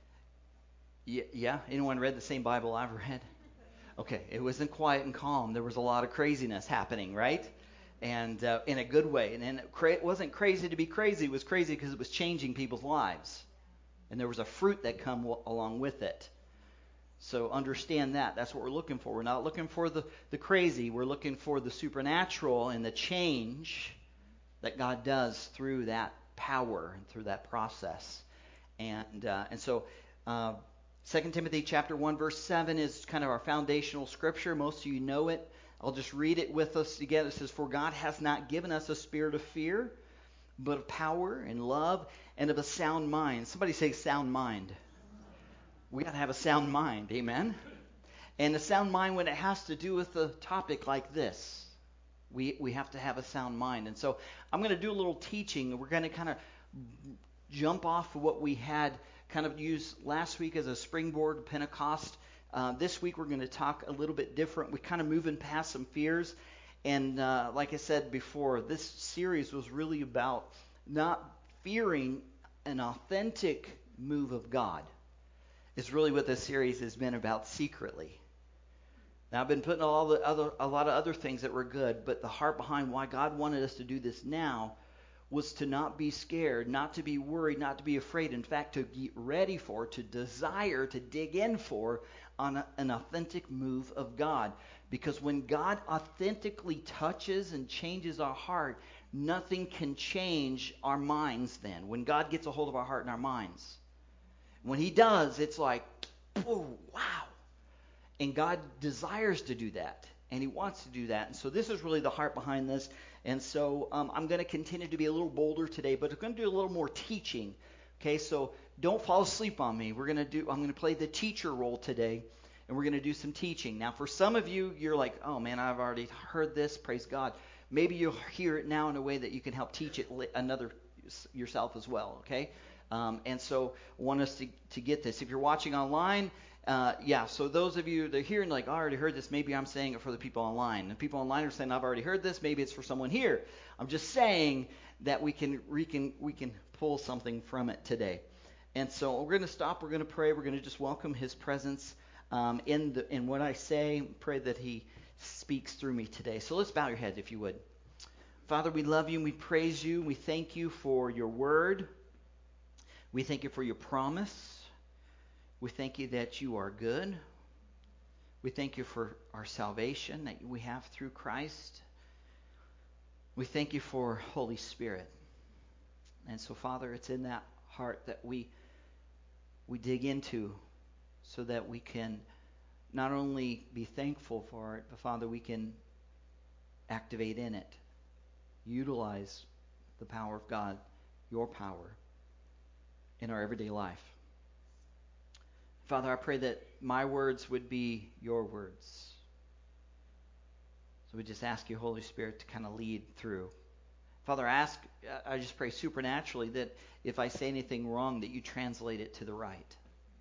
Yeah, yeah, anyone read the same Bible I've read? Okay, it wasn't quiet and calm. There was a lot of craziness happening, right? And uh, in a good way. And, and it, cra- it wasn't crazy to be crazy. It was crazy because it was changing people's lives. And there was a fruit that come w- along with it. So understand that. That's what we're looking for. We're not looking for the, the crazy. We're looking for the supernatural and the change that God does through that power and through that process. And uh, and so uh, Second Timothy chapter one verse seven is kind of our foundational scripture. Most of you know it. I'll just read it with us together. It says, "For God has not given us a spirit of fear, but of power and love and of a sound mind." Somebody say sound mind. We got to have a sound mind. Amen. And a sound mind when it has to do with a topic like this. We we have to have a sound mind. And so I'm going to do a little teaching. We're going to kind of jump off of what we had kind of used last week as a springboard, Pentecost. Uh, this week we're going to talk a little bit different. We're kind of moving past some fears. And uh, like I said before, this series was really about not fearing an authentic move of God. It's really what this series has been about secretly. Now, I've been putting all the other, a lot of other things that were good, but the heart behind why God wanted us to do this now was to not be scared, not to be worried, not to be afraid. In fact, to get ready for, to desire, to dig in for on a, an authentic move of God. Because when God authentically touches and changes our heart, nothing can change our minds then. When God gets a hold of our heart and our minds. When he does, it's like, oh, wow. And God desires to do that. And he wants to do that. And so this is really the heart behind this. And so um, I'm going to continue to be a little bolder today, but I'm going to do a little more teaching. Okay, so don't fall asleep on me. We're going to do. I'm going to play the teacher role today, and we're going to do some teaching. Now, for some of you, you're like, oh man, I've already heard this. Praise God. Maybe you'll hear it now in a way that you can help teach it another yourself as well. Okay, um, and so I want us to to get this. If you're watching online. Uh, yeah, so those of you that are here and like, oh, I already heard this, maybe I'm saying it for the people online. And people online are saying, I've already heard this, maybe it's for someone here. I'm just saying that we can we can, we can pull something from it today. And so we're going to stop, we're going to pray, we're going to just welcome his presence um, in, the, in what I say, pray that he speaks through me today. So let's bow your heads if you would. Father, we love you and we praise you. We thank you for your word. We thank you for your promise. We thank you that you are good. We thank you for our salvation that we have through Christ. We thank you for Holy Spirit. And so, Father, it's in that heart that we we dig into so that we can not only be thankful for it, but, Father, we can activate in it, utilize the power of God, your power, in our everyday life. Father, I pray that my words would be your words. So we just ask you, Holy Spirit, to kind of lead through. Father, I ask, I just pray supernaturally that if I say anything wrong, that you translate it to the right.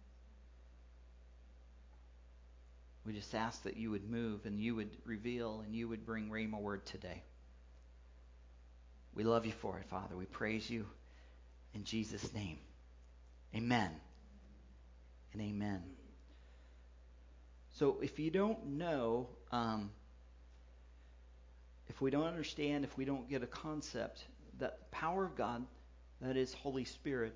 We just ask that you would move and you would reveal and you would bring Rhema word today. We love you for it, Father. We praise you in Jesus' name. Amen. And amen. So if you don't know, um, if we don't understand, if we don't get a concept that the power of God, that is Holy Spirit,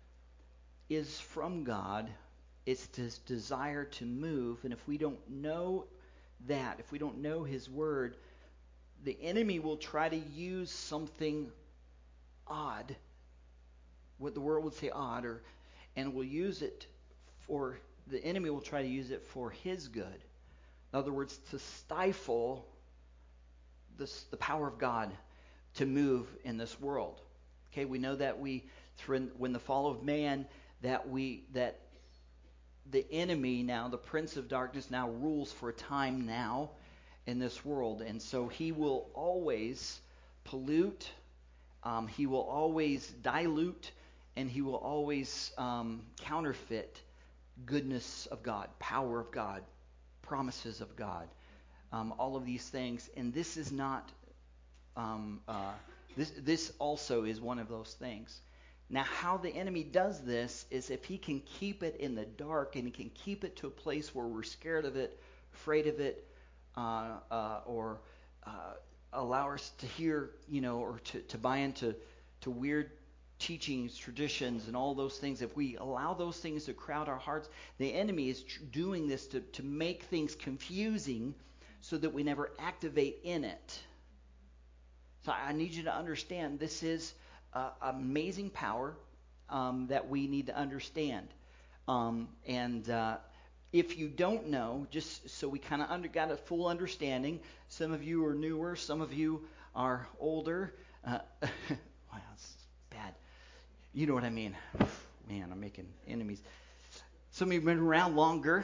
is from God, it's this desire to move. And if we don't know that, if we don't know his word, the enemy will try to use something odd, what the world would say odd, or and will use it or the enemy will try to use it for his good. In other words, to stifle this, the power of God to move in this world. Okay, we know that we, through when the fall of man, that we that the enemy now, the prince of darkness now rules for a time now in this world, and so he will always pollute. Um, he will always dilute, and he will always um, counterfeit goodness of God, power of God, promises of God, um, all of these things. And this is not, um, uh, this this also is one of those things. Now, how the enemy does this is if he can keep it in the dark and he can keep it to a place where we're scared of it, afraid of it, uh, uh, or uh, allow us to hear, you know, or to, to buy into to weird teachings, traditions, and all those things, if we allow those things to crowd our hearts, the enemy is tr- doing this to, to make things confusing so that we never activate in it. So I need you to understand this is uh, amazing power um, that we need to understand. Um, and uh, if you don't know, just so we kind of under, got a full understanding, some of you are newer, some of you are older. Uh, wow, that's bad. You know what I mean. Man, I'm making enemies. Some of you have been around longer.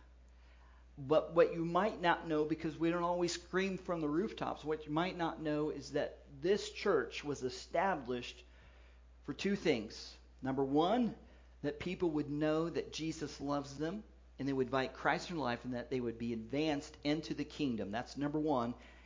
But what you might not know, because we don't always scream from the rooftops, what you might not know is that this church was established for two things. Number one, that people would know that Jesus loves them, and they would invite Christ in their life, and that they would be advanced into the kingdom. That's number one.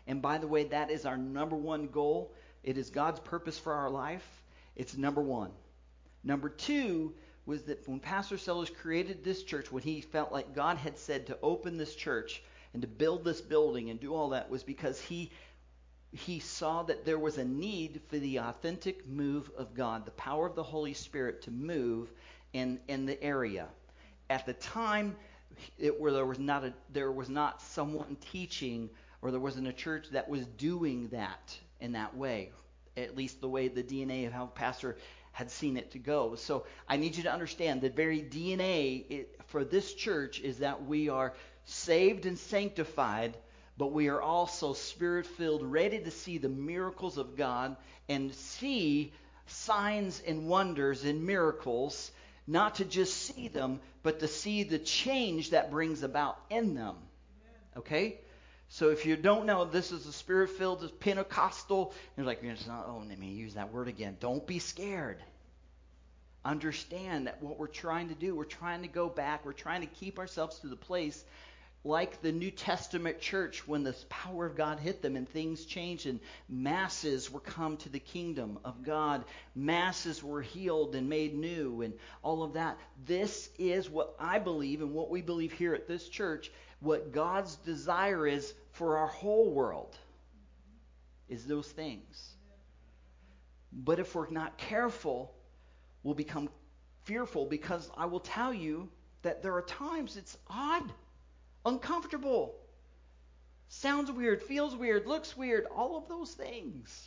And by the way, that is our number one goal. It is God's purpose for our life. It's number one. Number two was that when Pastor Sellers created this church, when he felt like God had said to open this church and to build this building and do all that, was because he he saw that there was a need for the authentic move of God, the power of the Holy Spirit to move in, in the area. At the time, it, where there was not a there was not someone teaching, or there wasn't a church that was doing that in that way, at least the way the D N A of how Pastor had seen it to go. So I need you to understand the very D N A it, for this church is that we are saved and sanctified, but we are also spirit-filled, ready to see the miracles of God and see signs and wonders and miracles, not to just see them, but to see the change that brings about in them. Okay? So if you don't know, this is a spirit-filled Pentecostal. You're like, oh, let me use that word again. Don't be scared. Understand that what we're trying to do, we're trying to go back. We're trying to keep ourselves to the place like the New Testament church when the power of God hit them and things changed and masses were come to the kingdom of God. Masses were healed and made new and all of that. This is what I believe and what we believe here at this church, what God's desire is for our whole world, is those things. But if we're not careful, we'll become fearful, because I will tell you that there are times it's odd, uncomfortable, sounds weird, feels weird, looks weird, all of those things.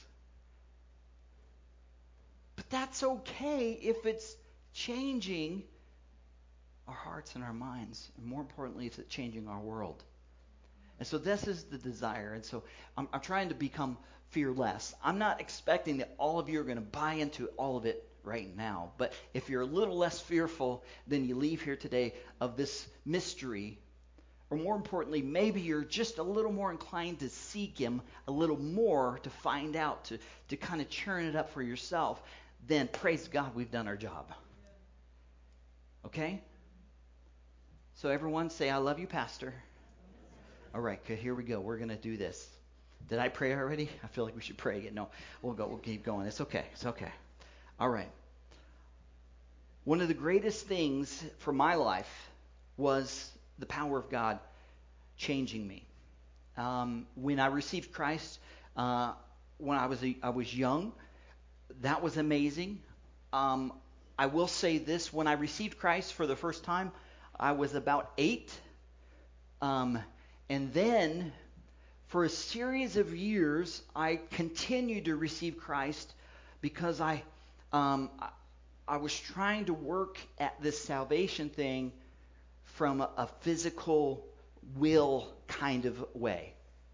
But that's okay if it's changing our hearts and our minds, and more importantly, if it's changing our world. And so this is the desire. And so I'm, I'm trying to become fearless. I'm not expecting that all of you are going to buy into all of it right now. But if you're a little less fearful than you leave here today of this mystery, or more importantly, maybe you're just a little more inclined to seek him a little more to find out, to, to kind of churn it up for yourself, then praise God, we've done our job. Okay? So everyone say, I love you, Pastor. All right, good, here we go. We're going to do this. Did I pray already? I feel like we should pray again. No, we'll go. We'll keep going. It's okay. It's okay. All right. One of the greatest things for my life was the power of God changing me. Um, when I received Christ, uh, when I was a, I was young, that was amazing. Um, I will say this: when I received Christ for the first time, I was about eight. Um, and then, for a series of years, I continued to receive Christ because I, um, I, I was trying to work at this salvation thing from a, a physical will kind of way.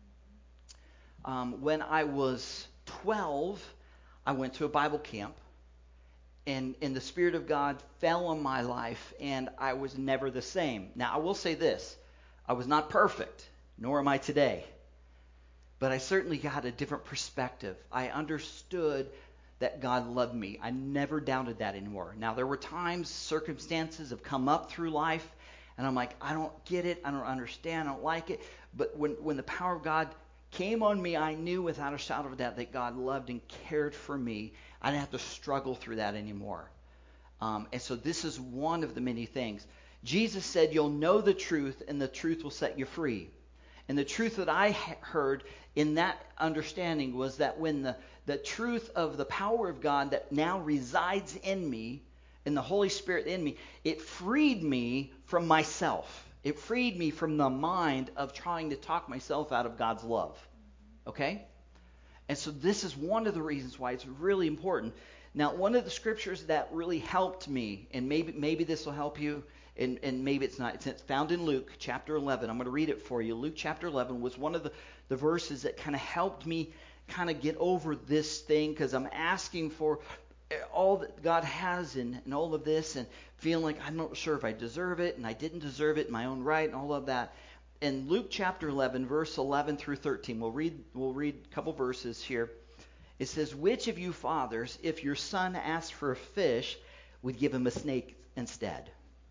Um, when I was twelve, I went to a Bible camp, and, and the Spirit of God fell on my life, and I was never the same. Now, I will say this. I was not perfect, nor am I today. But I certainly got a different perspective. I understood that God loved me. I never doubted that anymore. Now, there were times, circumstances have come up through life, and I'm like, I don't get it. I don't understand. I don't like it. But when, when the power of God came on me, I knew without a shadow of a doubt that God loved and cared for me. I didn't have to struggle through that anymore. Um, and so this is one of the many things. Jesus said, you'll know the truth, and the truth will set you free. And the truth that I heard in that understanding was that when the, the truth of the power of God that now resides in me, in the Holy Spirit in me, it freed me from myself. It freed me from the mind of trying to talk myself out of God's love. Okay? And so this is one of the reasons why it's really important. Now, one of the scriptures that really helped me, and maybe maybe this will help you, and, and maybe it's not. It's found in Luke chapter eleven. I'm going to read it for you. Luke chapter eleven was one of the, the verses that kind of helped me kind of get over this thing, because I'm asking for all that God has in, in all of this, and feeling like I'm not sure if I deserve it, and I didn't deserve it in my own right, and all of that. In Luke chapter eleven, verse eleven through thirteen, we'll read we'll read a couple verses here. It says, which of you fathers, if your son asked for a fish, would give him a snake instead?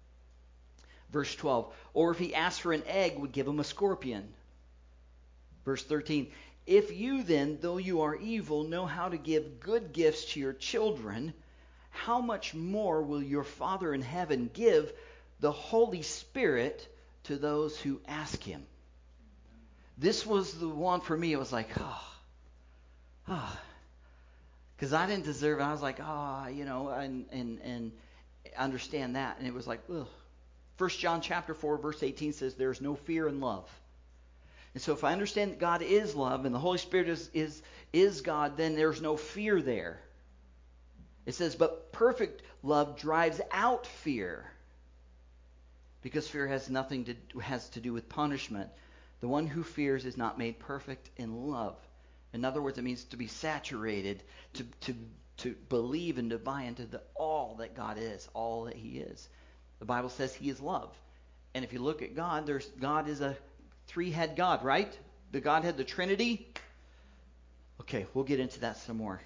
Verse twelve, or if he asked for an egg, would give him a scorpion? Verse thirteen, If you then, though you are evil, know how to give good gifts to your children, how much more will your Father in heaven give the Holy Spirit to those who ask him? This was the one for me. It was like, oh, oh. Because I didn't deserve it. I was like, oh, you know, and, and, and understand that. And it was like, ugh. First John chapter four, verse eighteen says, there's no fear in love. And so if I understand that God is love and the Holy Spirit is, is, is God, then there's no fear there. It says, but perfect love drives out fear, because fear has nothing to has to do with punishment. The one who fears is not made perfect in love. In other words, it means to be saturated, to to to believe and to buy into the all that God is, all that he is. The Bible says he is love. And if you look at God, there's God is a three-head God, right? The Godhead, the Trinity. Okay, we'll get into that some more.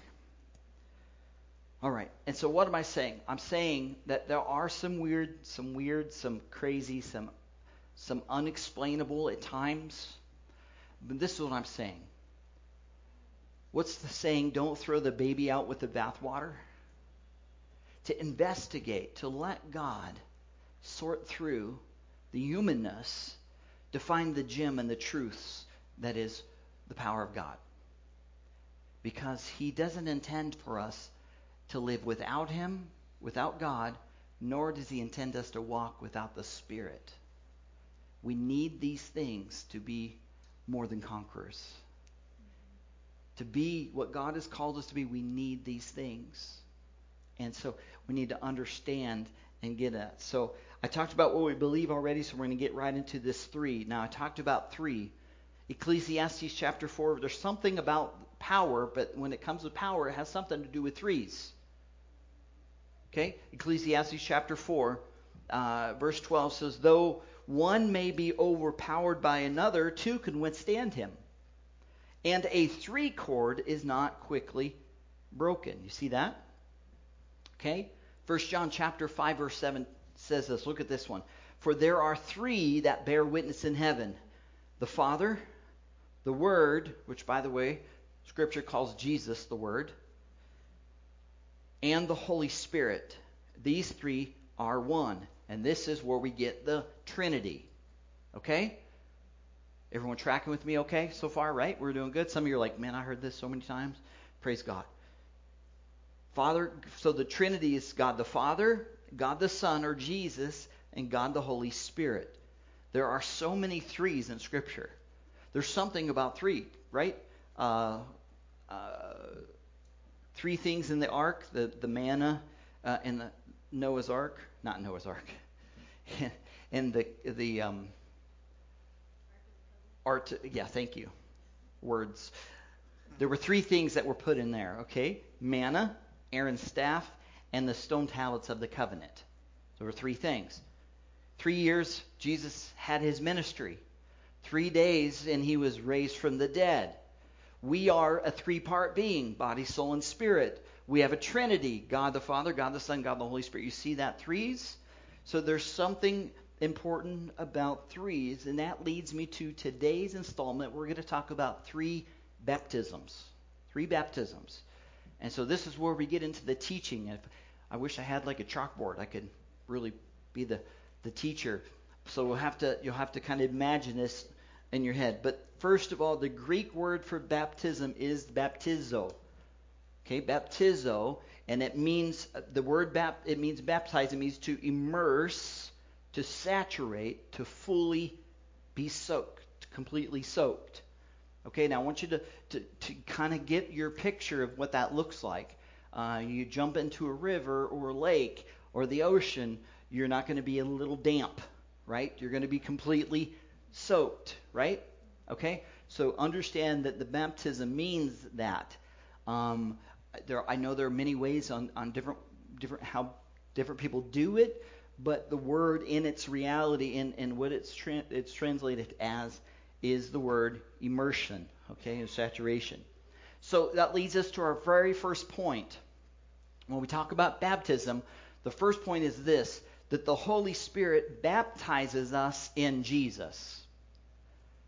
All right. And so what am I saying? I'm saying that there are some weird, some weird, some crazy, some some unexplainable at times. But this is what I'm saying. What's the saying? Don't throw the baby out with the bathwater. To investigate, to let God sort through the humanness to find the gem and the truths that is the power of God. Because he doesn't intend for us to live without him, without God, nor does he intend us to walk without the Spirit. We need these things to be more than conquerors. To be what God has called us to be, we need these things. And so we need to understand and get at. So I talked about what we believe already, so we're going to get right into this three. Now I talked about three. Ecclesiastes chapter four, there's something about power, but when it comes to power, it has something to do with threes. Okay? Ecclesiastes chapter four, uh, verse twelve says, though one may be overpowered by another, two can withstand him. And a three cord is not quickly broken. You see that? Okay? First John chapter five, verse seven says this. Look at this one. For there are three that bear witness in heaven. The Father, the Word, which by the way, Scripture calls Jesus the Word, and the Holy Spirit. These three are one. And this is where we get the Trinity. Okay? Everyone tracking with me okay so far, right? We're doing good. Some of you are like, man, I heard this so many times. Praise God. Father, so the Trinity is God the Father, God the Son, or Jesus, and God the Holy Spirit. There are so many threes in Scripture. There's something about three, right? Uh, uh, three things in the ark, the, the manna uh, in the Noah's Ark, not Noah's Ark, and the the um, art. Yeah, thank you. Words. There were three things that were put in there. Okay, manna, Aaron's staff, and the stone tablets of the covenant. There were three things. Three years Jesus had his ministry. Three days and he was raised from the dead. We are a three-part being, body, soul, and spirit. We have a Trinity, God the Father, God the Son, God the Holy Spirit. You see that threes? So there's something important about threes, and that leads me to today's installment. We're going to talk about three baptisms. Three baptisms. And so this is where we get into the teaching. If I wish I had like a chalkboard. I could really be the, the teacher. So we'll have to you'll have to kind of imagine this in your head. But first of all, the Greek word for baptism is baptizo. Okay, baptizo, and it means the word bap it means baptize, it means to immerse, to saturate, to fully be soaked, completely soaked. Okay, now I want you to, to, to kind of get your picture of what that looks like. Uh, you jump into a river or a lake or the ocean, you're not going to be a little damp, right? You're going to be completely soaked, right? Okay, so understand that the baptism means that. Um, there, I know there are many ways on, on different different how different people do it, but the word in its reality and, and what it's tra- it's translated as is the word immersion, okay, and saturation. So that leads us to our very first point. When we talk about baptism, the first point is this, that the Holy Spirit baptizes us in Jesus.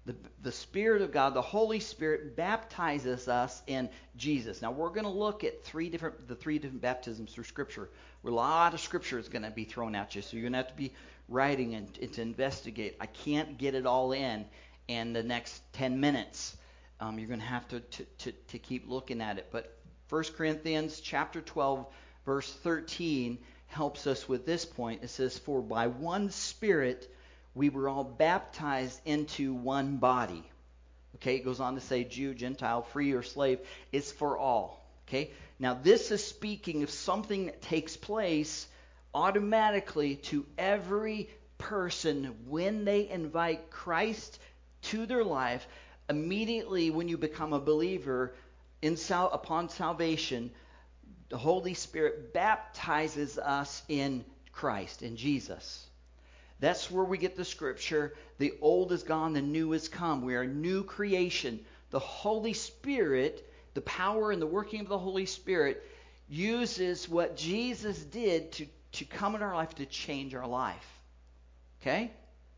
The, the Spirit of God, the Holy Spirit, baptizes us in Jesus. Now we're going to look at three different, the three different baptisms through Scripture. A lot of Scripture is going to be thrown at you, so you're going to have to be writing and, and to investigate. I can't get it all in in the next ten minutes. Um, you're going to have to, to, to, to keep looking at it. But First Corinthians chapter twelve, verse thirteen helps us with this point. It says, "For by one Spirit we were all baptized into one body." Okay, it goes on to say Jew, Gentile, free or slave. It's for all. Okay, now this is speaking of something that takes place automatically to every person when they invite Christ to their life. Immediately when you become a believer in sal- upon salvation, the Holy Spirit baptizes us in Christ, in Jesus. That's where we get the scripture, the old is gone, the new is come. We are a new creation. The Holy Spirit, the power and the working of the Holy Spirit, uses what Jesus did to, to come in our life to change our life. Okay?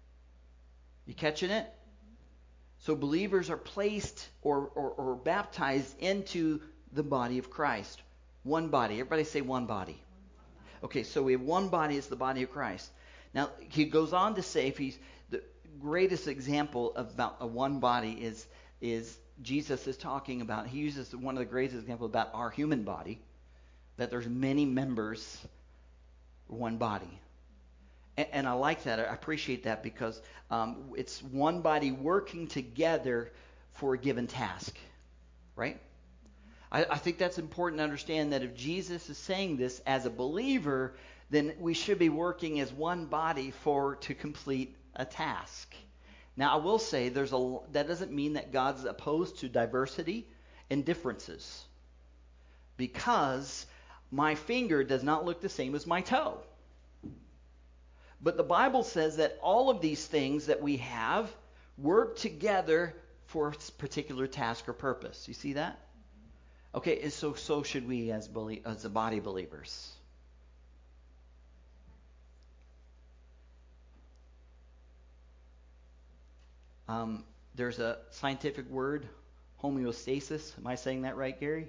You catching it? So believers are placed or, or, or baptized into the body of Christ. One body. Everybody say one body. Okay, so we have one body as the body of Christ. Now, he goes on to say, if he's the greatest example about a one body is, is Jesus is talking about, he uses one of the greatest examples about our human body, that there's many members, one body. And, and I like that. I appreciate that because um, it's one body working together for a given task, right? I, I think that's important to understand that if Jesus is saying this as a believer, then we should be working as one body for to complete a task. Now, I will say there's a that doesn't mean that God's opposed to diversity and differences, because my finger does not look the same as my toe. But the Bible says that all of these things that we have work together for a particular task or purpose. You see that? Okay, and so so should we as belie- as a body believers. Um, there's a scientific word, homeostasis. Am I saying that right, Gary?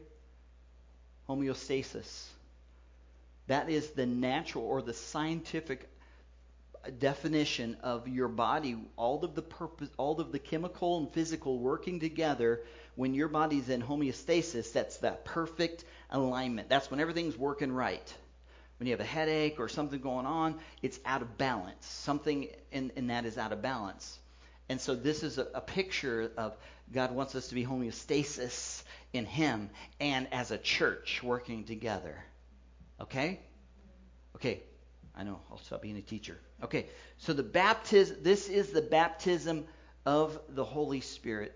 Homeostasis. That is the natural or the scientific definition of your body, all of the purpose, all of the chemical and physical working together. When your body's in homeostasis, that's that perfect alignment. That's when everything's working right. When you have a headache or something going on, it's out of balance. Something in, in that is out of balance. And so this is a, a picture of God wants us to be homeostasis in Him and as a church working together. Okay? Okay. I know. I'll stop being a teacher. Okay. So the baptism, this is the baptism of the Holy Spirit.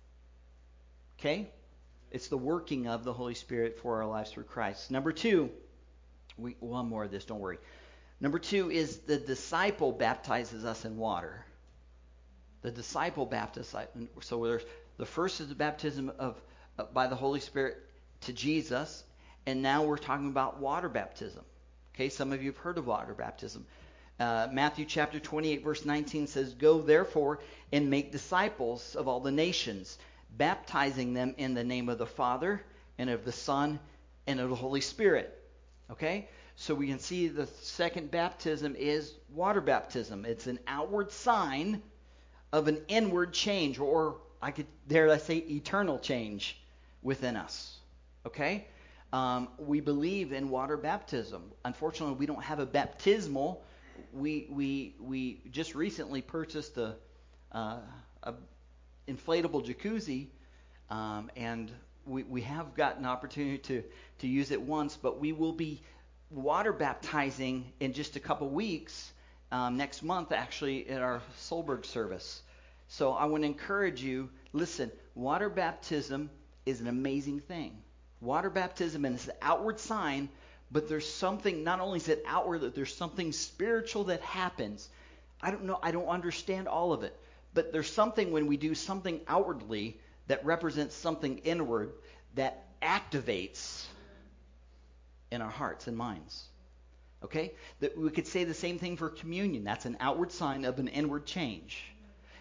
Okay? It's the working of the Holy Spirit for our lives through Christ. Number two, we one more of this, don't worry. Number two is the disciple baptizes us in water. The disciple baptizes. So there's, the first is the baptism of uh, by the Holy Spirit to Jesus, and now we're talking about water baptism. Okay, some of you have heard of water baptism. Uh, Matthew chapter twenty-eight, verse nineteen says, "Go therefore and make disciples of all the nations, baptizing them in the name of the Father and of the Son and of the Holy Spirit." Okay, so we can see the second baptism is water baptism. It's an outward sign of an inward change, or I could dare I say eternal change within us. Okay? Um, we believe in water baptism. Unfortunately, we don't have a baptismal. We we we just recently purchased a, uh, a inflatable jacuzzi, um, and we we have gotten an opportunity to to use it once, but we will be water baptizing in just a couple weeks. Um, next month, actually, at our Solberg service. So I want to encourage you, listen, water baptism is an amazing thing. Water baptism is an outward sign, but there's something, not only is it outward, that there's something spiritual that happens. I don't know, I don't understand all of it, but there's something when we do something outwardly that represents something inward that activates in our hearts and minds. Okay? That we could say the same thing for communion. That's an outward sign of an inward change.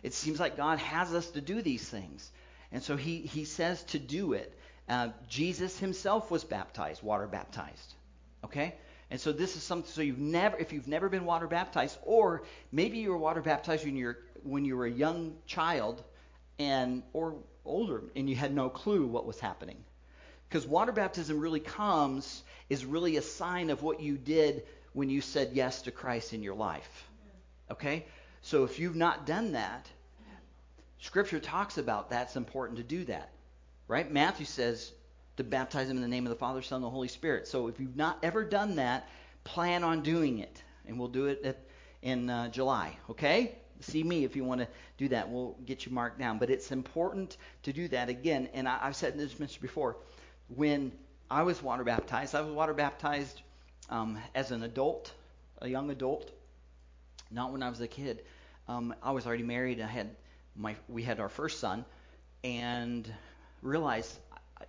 It seems like God has us to do these things. And so he, he says to do it. Uh, Jesus himself was baptized, water baptized. Okay? And so this is something, so you've never, if you've never been water baptized, or maybe you were water baptized when you're when you were a young child and or older and you had no clue what was happening. Because water baptism really comes, is really a sign of what you did when you said yes to Christ in your life. Okay? So if you've not done that, Scripture talks about that's important to do that. Right? Matthew says to baptize them in the name of the Father, Son, and the Holy Spirit. So if you've not ever done that, plan on doing it. And we'll do it at, in uh, July. Okay? See me if you want to do that. We'll get you marked down. But it's important to do that again. And I, I've said this before. When I was water baptized, I was water baptized um, as an adult, a young adult. Not when I was a kid. Um, I was already married. I had my we had our first son, and realized I,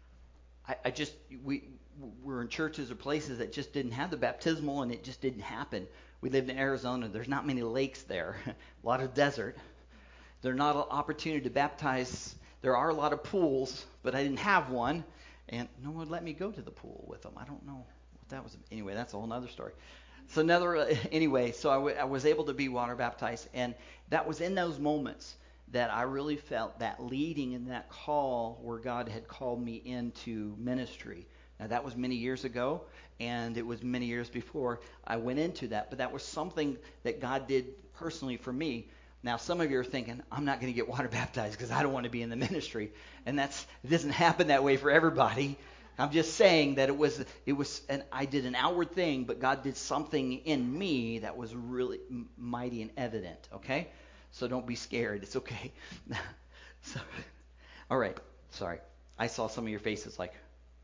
I, I just we were in churches or places that just didn't have the baptismal, and it just didn't happen. We lived in Arizona. There's not many lakes there. A lot of desert. There's not an opportunity to baptize. There are a lot of pools, but I didn't have one, and no one would let me go to the pool with them. I don't know what that was. Anyway, that's a whole other story. So another, anyway, so I, w- I was able to be water baptized, and that was in those moments that I really felt that leading and that call where God had called me into ministry. Now, that was many years ago, and it was many years before I went into that, but that was something that God did personally for me. Now, some of you are thinking, I'm not going to get water baptized because I don't want to be in the ministry, and that's it doesn't happen that way for everybody. I'm just saying that it was, it was, and I did an outward thing, but God did something in me that was really mighty and evident, okay? So don't be scared. It's okay. So, all right. Sorry. I saw some of your faces like,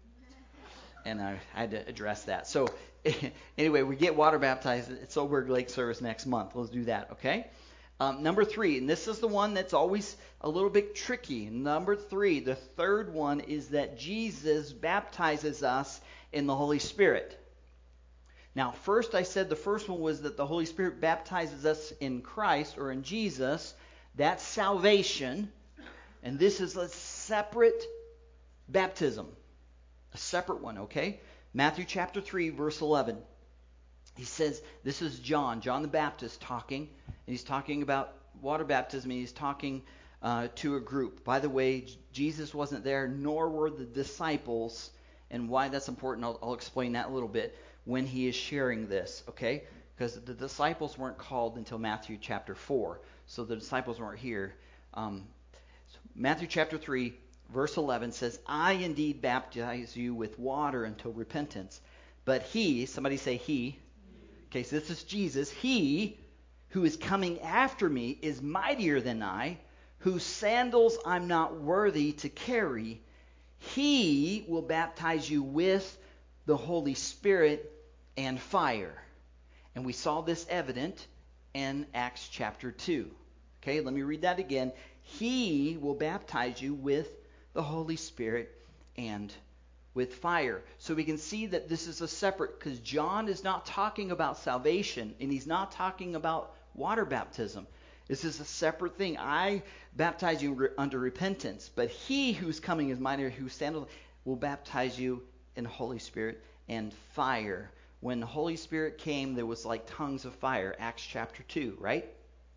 and I had to address that. So anyway, we get water baptized at Soberg Lake service next month. Let's do that, okay? Um, number three, and this is the one that's always a little bit tricky. Number three, the third one is that Jesus baptizes us in the Holy Spirit. Now, first I said the first one was that the Holy Spirit baptizes us in Christ or in Jesus. That's salvation. And this is a separate baptism. A separate one, okay? Matthew chapter three, verse eleven. He says, this is John, John the Baptist talking, and he's talking about water baptism, and he's talking uh, to a group. By the way, Jesus wasn't there, nor were the disciples, and why that's important, I'll, I'll explain that a little bit when he is sharing this, okay? Because the disciples weren't called until Matthew chapter four, so the disciples weren't here. Um, so Matthew chapter three, verse eleven says, I indeed baptize you with water until repentance, but he, somebody say he, okay, so this is Jesus. He who is coming after me is mightier than I, whose sandals I'm not worthy to carry. He will baptize you with the Holy Spirit and fire. And we saw this evident in Acts chapter two. Okay, let me read that again. He will baptize you with the Holy Spirit and with fire. So we can see that this is a separate, because John is not talking about salvation, and he's not talking about water baptism. This is a separate thing. I baptize you re- under repentance, but he who's coming is mightier, whose sandals will baptize you in the Holy Spirit and fire. When the Holy Spirit came, there was like tongues of fire. Acts chapter two, right?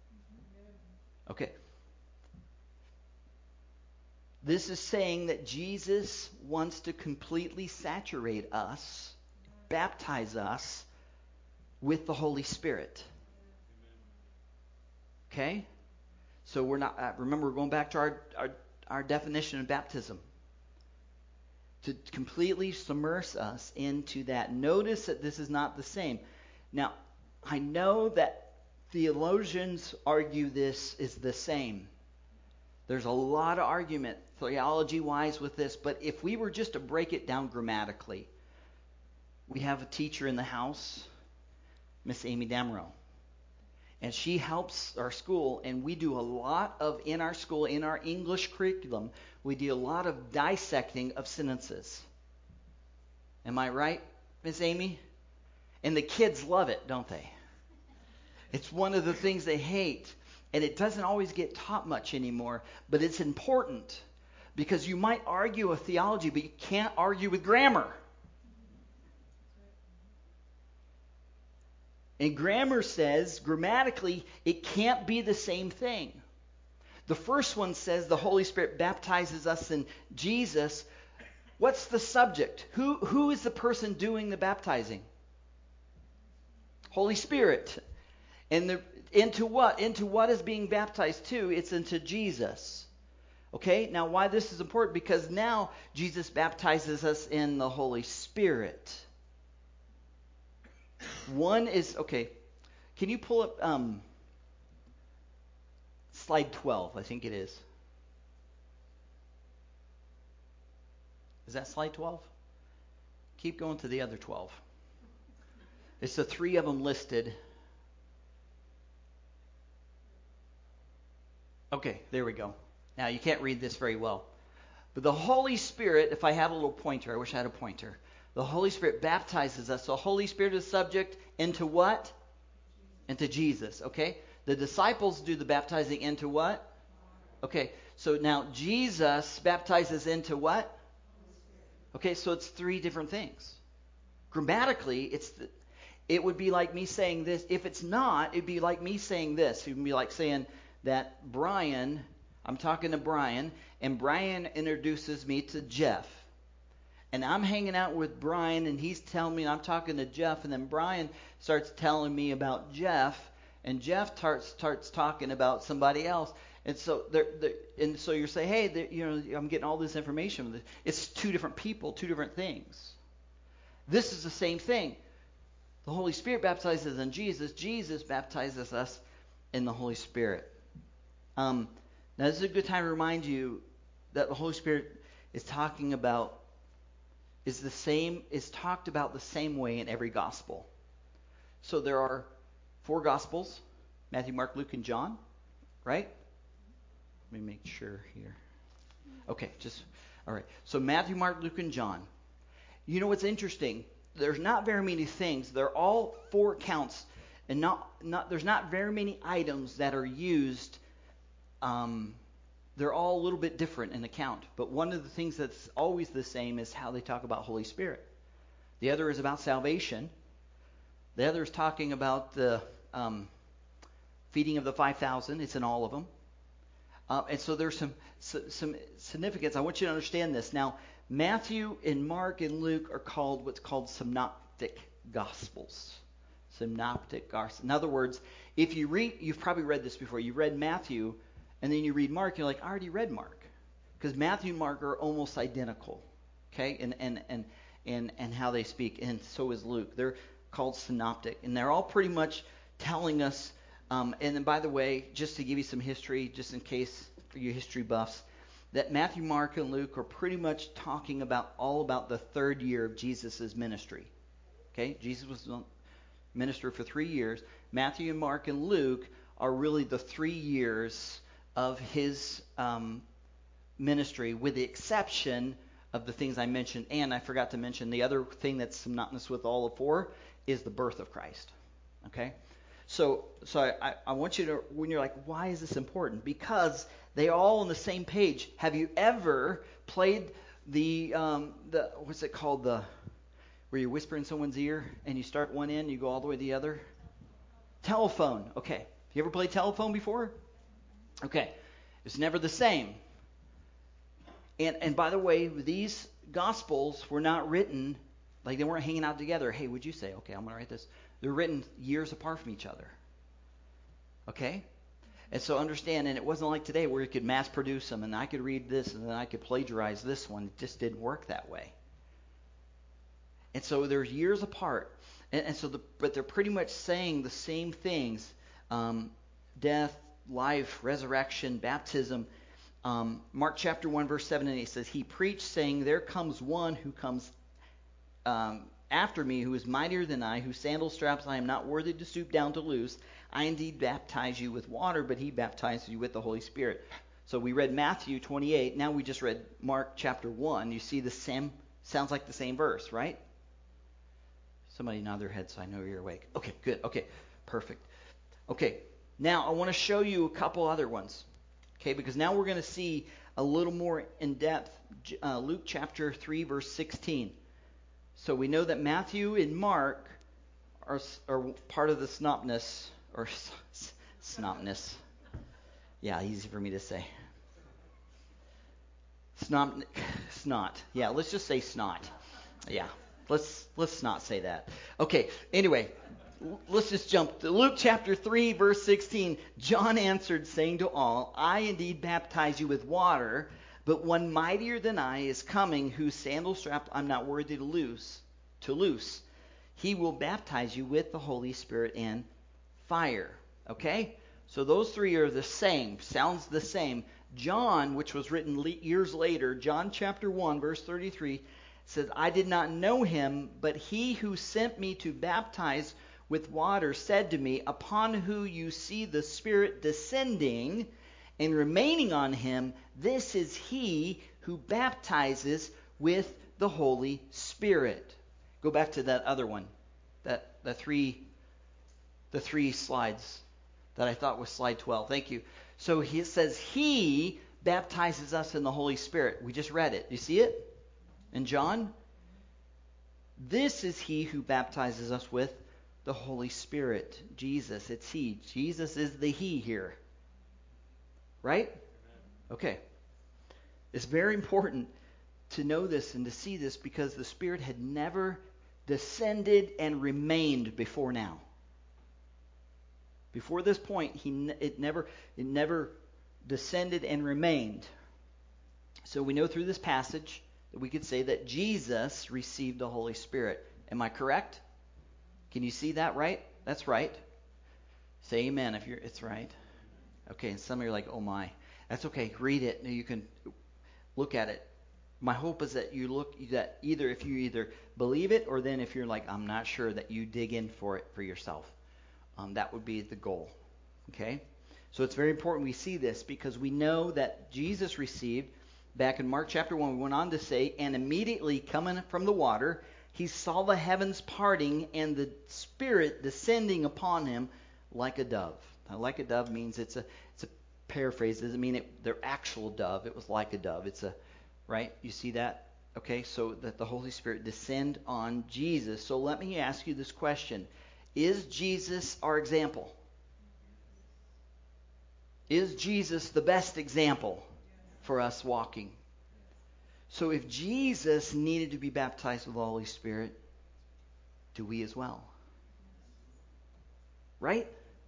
Okay. This is saying that Jesus wants to completely saturate us, baptize us with the Holy Spirit. Okay? So we're not, uh, remember, we're going back to our, our, our definition of baptism. To completely submerge us into that. Notice that this is not the same. Now, I know that theologians argue this is the same. There's a lot of argument theology-wise with this, but if we were just to break it down grammatically, we have a teacher in the house, Miss Amy Damrow, and she helps our school, and we do a lot of, in our school, in our English curriculum, we do a lot of dissecting of sentences. Am I right, Miss Amy? And the kids love it, don't they? It's one of the things they hate. And it doesn't always get taught much anymore, but it's important because you might argue a theology, but you can't argue with grammar. And grammar says, grammatically, it can't be the same thing. The first one says the Holy Spirit baptizes us in Jesus. What's the subject? Who, who is the person doing the baptizing? Holy Spirit. And the, into what? Into what is being baptized to? It's into Jesus. Okay? Now, why this is important? Because now Jesus baptizes us in the Holy Spirit. One is, okay, can you pull up um, slide twelve, I think it is. Is that slide twelve? Keep going to the other twelve. It's the three of them listed. Okay, there we go. Now, you can't read this very well. But the Holy Spirit, if I had a little pointer, I wish I had a pointer. The Holy Spirit baptizes us. The Holy Spirit is subject into what? Into Jesus, okay? The disciples do the baptizing into what? Okay, so now Jesus baptizes into what? Okay, so it's three different things. Grammatically, it's the, it would be like me saying this. If it's not, it'd be like me saying this. It would be like saying that Brian, I'm talking to Brian, and Brian introduces me to Jeff. And I'm hanging out with Brian, and he's telling me, I'm talking to Jeff, and then Brian starts telling me about Jeff, and Jeff starts starts talking about somebody else. And so they're, they're, and so you're saying, hey, you know, I'm getting all this information. It's two different people, two different things. This is the same thing. The Holy Spirit baptizes in Jesus. Jesus baptizes us in the Holy Spirit. Um, now, this is a good time to remind you that the Holy Spirit is talking about, is the same, is talked about the same way in every gospel. So there are four gospels, Matthew, Mark, Luke, and John, right? Let me make sure here. Okay, just, all right. So Matthew, Mark, Luke, and John. You know what's interesting? There's not very many things. They're all four accounts, and not, not there's not very many items that are used. Um, they're all a little bit different in account. But one of the things that's always the same is how they talk about Holy Spirit. The other is about salvation. The other is talking about the um, feeding of the five thousand. It's in all of them. Uh, and so there's some, so, some significance. I want you to understand this. Now, Matthew and Mark and Luke are called what's called synoptic gospels. Synoptic gospels. In other words, if you read, you've probably read this before. You read Matthew, and then you read Mark. You're like, I already read Mark, because Matthew and Mark are almost identical, okay? And and and and and how they speak, and so is Luke. They're called synoptic, and they're all pretty much telling us. Um, and then, by the way, just to give you some history, just in case for you history buffs, that Matthew, Mark, and Luke are pretty much talking about all about the third year of Jesus' ministry. Okay, Jesus was minister for three years. Matthew and Mark and Luke are really the three years of his um, ministry, with the exception of the things I mentioned. And I forgot to mention the other thing that's synonymous with all of four is the birth of Christ. Okay. So, so I, I want you to, when you're like, why is this important? Because they are all on the same page. Have you ever played the, um, the what's it called, the, where you whisper in someone's ear and you start one end, you go all the way to the other? Telephone. Okay. You ever played telephone before? Okay. It's never the same. And and by the way, these gospels were not written, like they weren't hanging out together. Hey, would you say, okay, I'm going to write this. They're written years apart from each other. Okay? And so understand, and it wasn't like today where you could mass produce them and I could read this and then I could plagiarize this one. It just didn't work that way. And so they're years apart. And, and so, the, but they're pretty much saying the same things. Um, death, life, resurrection, baptism. Um, Mark chapter one, verse seven and eight says, He preached, saying, There comes one who comes um, after me, who is mightier than I, whose sandal straps I am not worthy to stoop down to loose. I indeed baptize you with water, but he baptizes you with the Holy Spirit. So we read Matthew twenty-eight. Now we just read Mark chapter one. You see the same, sounds like the same verse, right? Somebody nod their head so I know you're awake. Okay, good. Okay, perfect. Okay, Now, I want to show you a couple other ones. Okay, because now we're going to see a little more in depth. Uh, Luke chapter three, verse sixteen. So we know that Matthew and Mark are, are part of the snopness, or snopness. Yeah, easy for me to say. Snot, snot. Yeah, let's just say snot. Yeah, let's let's not say that. Okay. Anyway, let's just jump to Luke chapter three, verse sixteen. John answered, saying to all, I indeed baptize you with water, but one mightier than I is coming, whose sandal strap I'm not worthy to loose. To loose, he will baptize you with the Holy Spirit and fire. Okay. So those three are the same. Sounds the same. John, which was written le- years later, John chapter one, verse thirty-three, says, I did not know him, but he who sent me to baptize with water said to me, upon who you see the Spirit descending and remaining on him, this is he who baptizes with the Holy Spirit. Go back to that other one, that the three, the three slides that I thought was slide twelve. Thank you. So he says he baptizes us in the Holy Spirit. We just read it. You see it? In John? This is he who baptizes us with the Holy Spirit. Jesus, it's he. Jesus is the he here. Right? Okay. It's very important to know this and to see this because the Spirit had never descended and remained before now. Before this point, he it never it never descended and remained. So we know through this passage that we could say that Jesus received the Holy Spirit. Am I correct? Can you see that right? That's right. Say amen if you're it's right. Okay, and some of you are like, oh my. That's okay. Read it. You can look at it. My hope is that you look that either if you either believe it or then if you're like, I'm not sure, that you dig in for it for yourself. Um, that would be the goal. Okay? So it's very important we see this because we know that Jesus received, back in Mark chapter one, we went on to say, and immediately coming from the water, he saw the heavens parting and the Spirit descending upon him like a dove. Now, like a dove means it's a it's a paraphrase. It doesn't mean it, their actual dove. It was like a dove. It's a, right? You see that? Okay, so that the Holy Spirit descend on Jesus. So let me ask you this question. Is Jesus our example? Is Jesus the best example for us walking? So if Jesus needed to be baptized with the Holy Spirit, do we as well? Right?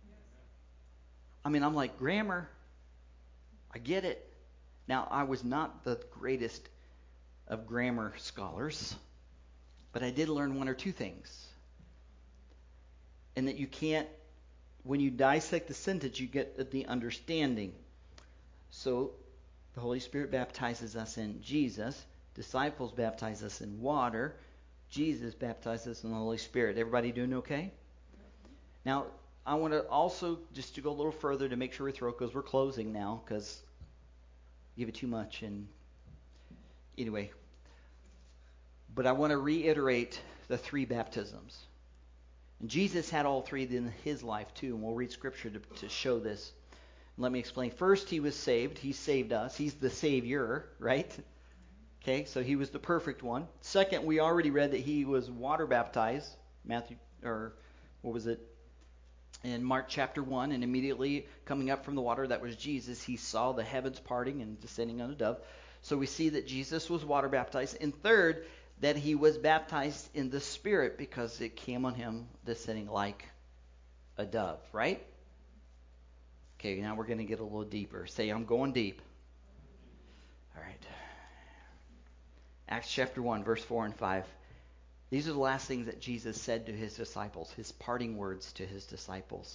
I mean, I'm like, grammar, I get it. Now, I was not the greatest of grammar scholars, but I did learn one or two things. And that you can't, when you dissect the sentence, you get the understanding. So, the Holy Spirit baptizes us in Jesus. Disciples baptize us in water. Jesus baptizes us in the Holy Spirit. Everybody doing okay? Now, I want to also, just to go a little further to make sure we're through, because we're closing now, because give it too much. And anyway, but I want to reiterate the three baptisms. And Jesus had all three in his life too, and we'll read scripture to, to show this. Let me explain. First, he was saved. He saved us. He's the Savior, right? Okay, so he was the perfect one. Second, we already read that he was water baptized. Matthew, or what was it? In Mark chapter one, and immediately coming up from the water, that was Jesus. He saw the heavens parting and descending on a dove. So we see that Jesus was water baptized. And third, that he was baptized in the Spirit because it came on him descending like a dove, right? Okay, now we're going to get a little deeper. Say, I'm going deep. All right. Acts chapter one, verse four and five. These are the last things that Jesus said to his disciples, his parting words to his disciples.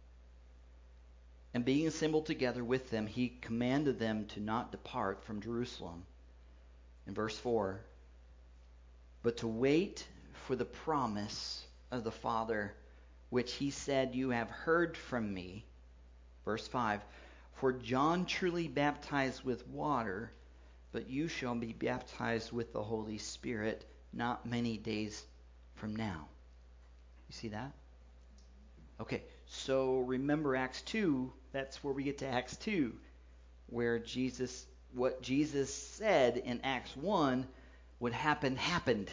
And being assembled together with them, he commanded them to not depart from Jerusalem. In verse four, but to wait for the promise of the Father, which he said, you have heard from me. Verse five, for John truly baptized with water, but you shall be baptized with the Holy Spirit not many days from now. You see that? Okay, So remember Acts two, that's where we get to Acts two, where Jesus, what Jesus said in Acts one would happen, happened.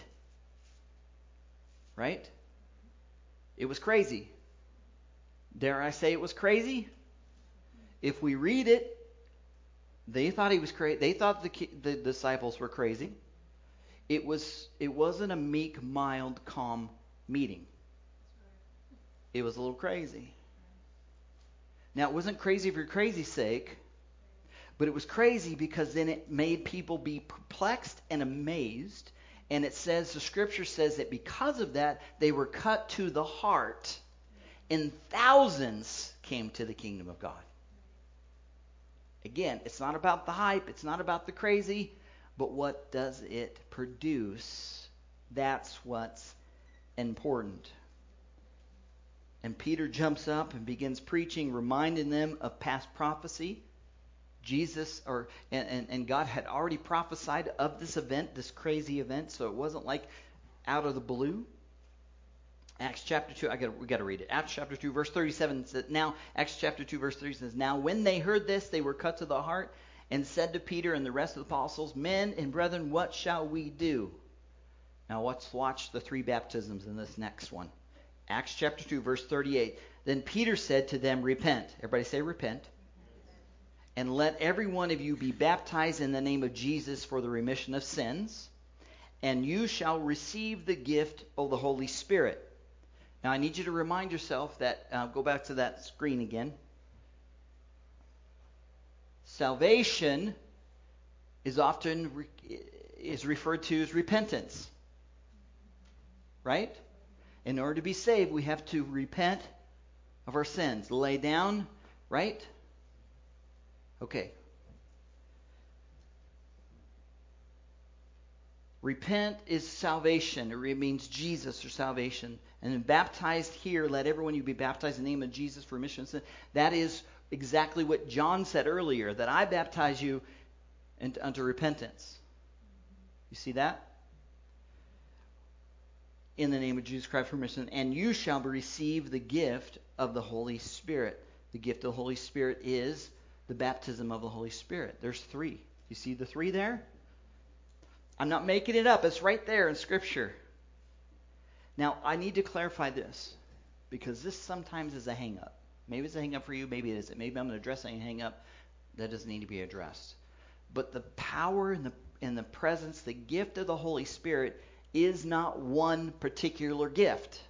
Right? It was crazy. Dare I say it was crazy? If we read it, they thought he was crazy. They thought the, the disciples were crazy. It was. It wasn't a meek, mild, calm meeting. It was a little crazy. Now, it wasn't crazy for crazy's sake, but it was crazy because then it made people be perplexed and amazed. And it says, the scripture says that because of that, they were cut to the heart, and thousands came to the kingdom of God. Again, it's not about the hype, it's not about the crazy, but what does it produce? That's what's important. And Peter jumps up and begins preaching, reminding them of past prophecy. Jesus or and, and, and God had already prophesied of this event, this crazy event, so it wasn't like out of the blue. Acts chapter two, I got we got to read it. Acts chapter two, verse thirty-seven says, now Acts chapter two, verse thirty says, now when they heard this, they were cut to the heart and said to Peter and the rest of the apostles, men and brethren, what shall we do? Now let's watch the three baptisms in this next one. Acts chapter two, verse thirty-eight. Then Peter said to them, repent. Everybody say repent. And let every one of you be baptized in the name of Jesus for the remission of sins, and you shall receive the gift of the Holy Spirit. Now I need you to remind yourself that, uh, go back to that screen again. Salvation is often re- is referred to as repentance. Right? In order to be saved, we have to repent of our sins. Lay down, right? Okay. Repent is salvation. It means Jesus or salvation. And then baptized here, let everyone you be baptized in the name of Jesus for remission of sin. That is exactly what John said earlier, that I baptize you unto repentance. You see that? In the name of Jesus Christ for remission. And you shall receive the gift of the Holy Spirit. The gift of the Holy Spirit is the baptism of the Holy Spirit. There's three. You see the three there? I'm not making it up. It's right there in Scripture. Now, I need to clarify this, because this sometimes is a hang-up. Maybe it's a hang-up for you. Maybe it isn't. Maybe I'm going to address a hang-up that doesn't need to be addressed. But the power and the, and the presence, the gift of the Holy Spirit is not one particular gift.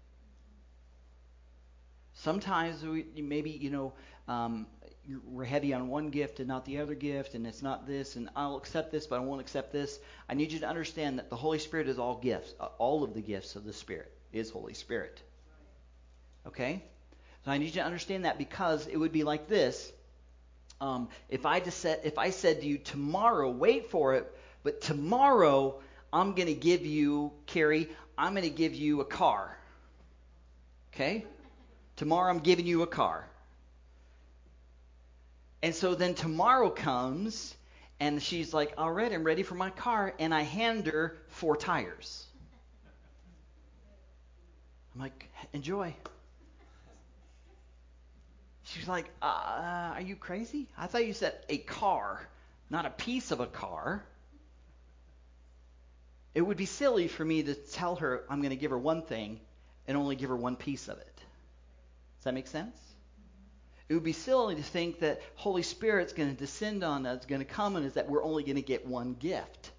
Sometimes we maybe, you know, um, we're heavy on one gift and not the other gift, and it's not this, and I'll accept this, but I won't accept this. I need you to understand that the Holy Spirit is all gifts. All of the gifts of the Spirit is Holy Spirit. Okay? So I need you to understand that, because it would be like this. Um, if I just said, if I said to you, tomorrow, wait for it, but tomorrow I'm going to give you, Carrie, I'm going to give you a car. Okay? Tomorrow I'm giving you a car. And so then tomorrow comes, and she's like, all right, I'm ready for my car, and I hand her four tires. I'm like, enjoy. She's like, uh, are you crazy? I thought you said a car, not a piece of a car. It would be silly for me to tell her I'm going to give her one thing and only give her one piece of it. Does that make sense? It would be silly to think that Holy Spirit's going to descend on us, going to come, and is that we're only going to get one gift.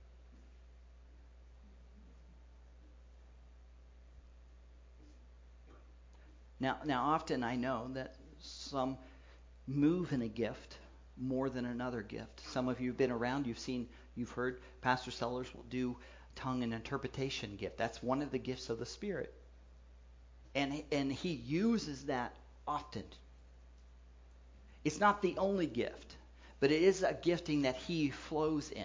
Now, now, often I know that some move in a gift more than another gift. Some of you have been around, you've seen, you've heard Pastor Sellers will do tongue and interpretation gift. That's one of the gifts of the Spirit. And, and he uses that often. It's not the only gift, but it is a gifting that he flows in.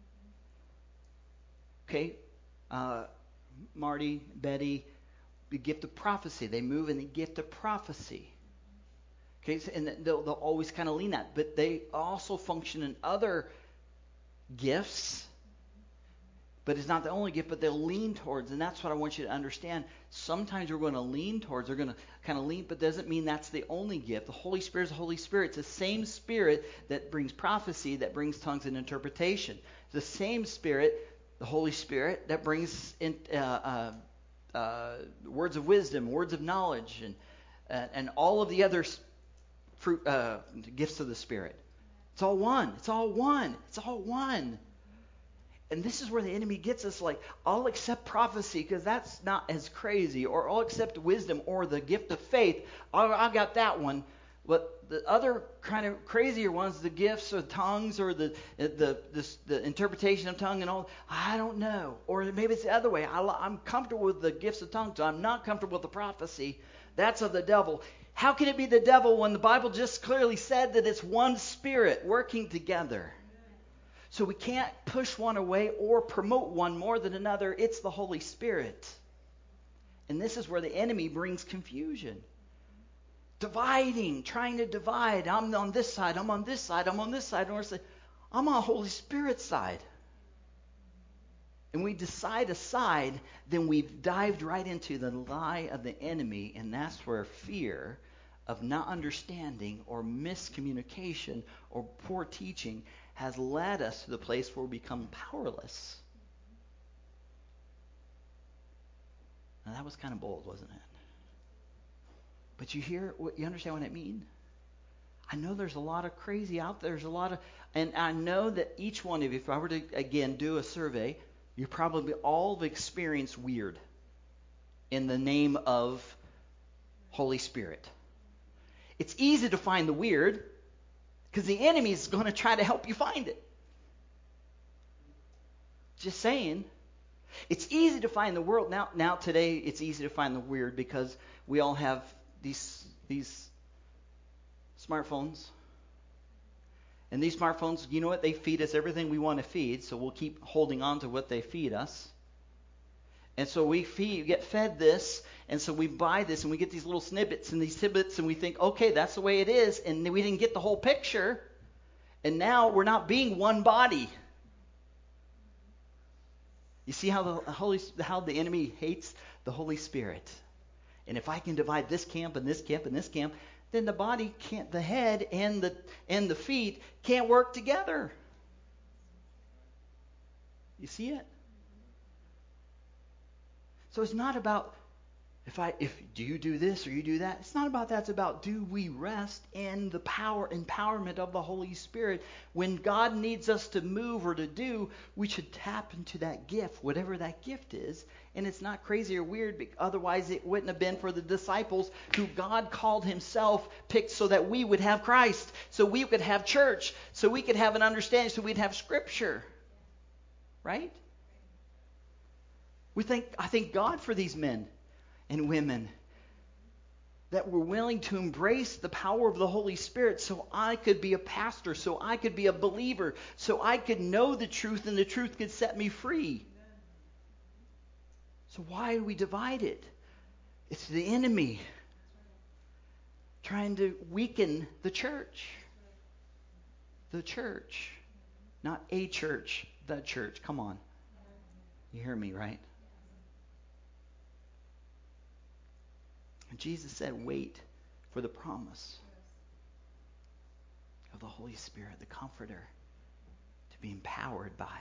Okay? Uh, Marty, Betty, the gift of prophecy. They move in the gift of prophecy. Okay? So, and they'll, they'll always kind of lean that. But they also function in other gifts But it's not the only gift, but they'll lean towards, and that's what I want you to understand. Sometimes we're going to lean towards, they're going to kind of lean, but doesn't mean that's the only gift. The Holy Spirit is the Holy Spirit. It's the same Spirit that brings prophecy, that brings tongues and interpretation. It's the same Spirit, the Holy Spirit, that brings in, uh, uh, uh, words of wisdom, words of knowledge, and uh, and all of the other fruit uh, gifts of the Spirit. It's all one. It's all one. It's all one. And this is where the enemy gets us, like, I'll accept prophecy because that's not as crazy, or I'll accept wisdom or the gift of faith. I, I got that one. But the other kind of crazier ones, the gifts or tongues or the the this, the interpretation of tongue and all, I don't know. Or maybe it's the other way. I, I'm comfortable with the gifts of tongues, so I'm not comfortable with the prophecy. That's of the devil. How can it be the devil when the Bible just clearly said that it's one Spirit working together? So we can't push one away or promote one more than another. It's the Holy Spirit. And this is where the enemy brings confusion. Dividing, trying to divide. I'm on this side, I'm on this side, I'm on this side. And we're saying, I'm on the Holy Spirit's side. And we decide a side, then we've dived right into the lie of the enemy. And that's where fear of not understanding or miscommunication or poor teaching has led us to the place where we become powerless. Now that was kind of bold, wasn't it? But you hear, you understand what I mean? I know there's a lot of crazy out there. There's a lot of, and I know that each one of you, if I were to, again, do a survey, you probably all have experienced weird in the name of Holy Spirit. It's easy to find the weird, because the enemy is going to try to help you find it. Just saying. It's easy to find the world. Now, now today, it's easy to find the weird because we all have these these smartphones. And these smartphones, you know what? They feed us everything we want to feed, so we'll keep holding on to what they feed us. And so we feed, get fed this, and so we buy this, and we get these little snippets and these tidbits, and we think, okay, that's the way it is, and we didn't get the whole picture, and now we're not being one body. You see how the Holy, how the enemy hates the Holy Spirit. And if I can divide this camp and this camp and this camp, then the body can't, the head and the and the feet can't work together. You see it? So it's not about if I if do you do this or you do that. It's not about that. It's about, do we rest in the power, empowerment of the Holy Spirit? When God needs us to move or to do, we should tap into that gift, whatever that gift is. And it's not crazy or weird, because otherwise it wouldn't have been for the disciples who God called himself, picked so that we would have Christ, so we could have church, so we could have an understanding, so we'd have Scripture. Right? We thank, I thank God for these men and women that were willing to embrace the power of the Holy Spirit so I could be a pastor, so I could be a believer, so I could know the truth and the truth could set me free. So why do we divide it? It's the enemy trying to weaken the church. The church. Not a church, the church. Come on. You hear me, right? And Jesus said, wait for the promise of the Holy Spirit, the Comforter, to be empowered by.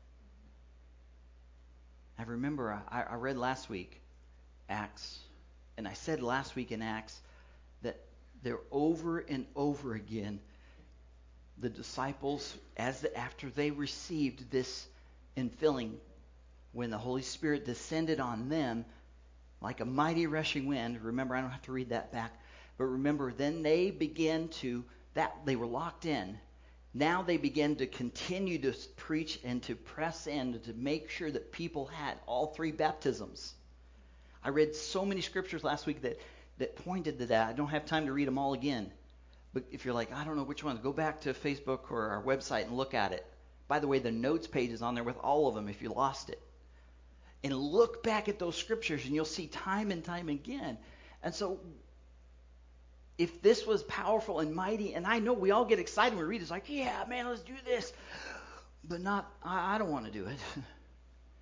I remember I, I read last week Acts, and I said last week in Acts that there over and over again, the disciples, as the, after they received this infilling, when the Holy Spirit descended on them like a mighty rushing wind. Remember, I don't have to read that back. But remember, then they began to, that they were locked in. Now they began to continue to preach and to press in to make sure that people had all three baptisms. I read so many scriptures last week that, that pointed to that. I don't have time to read them all again. But if you're like, I don't know which ones, go back to Facebook or our website and look at it. By the way, the notes page is on there with all of them if you lost it. And look back at those scriptures and you'll see time and time again. And so if this was powerful and mighty, and I know we all get excited when we read it, it's like, yeah, man, let's do this. But not, I, I don't want to do it.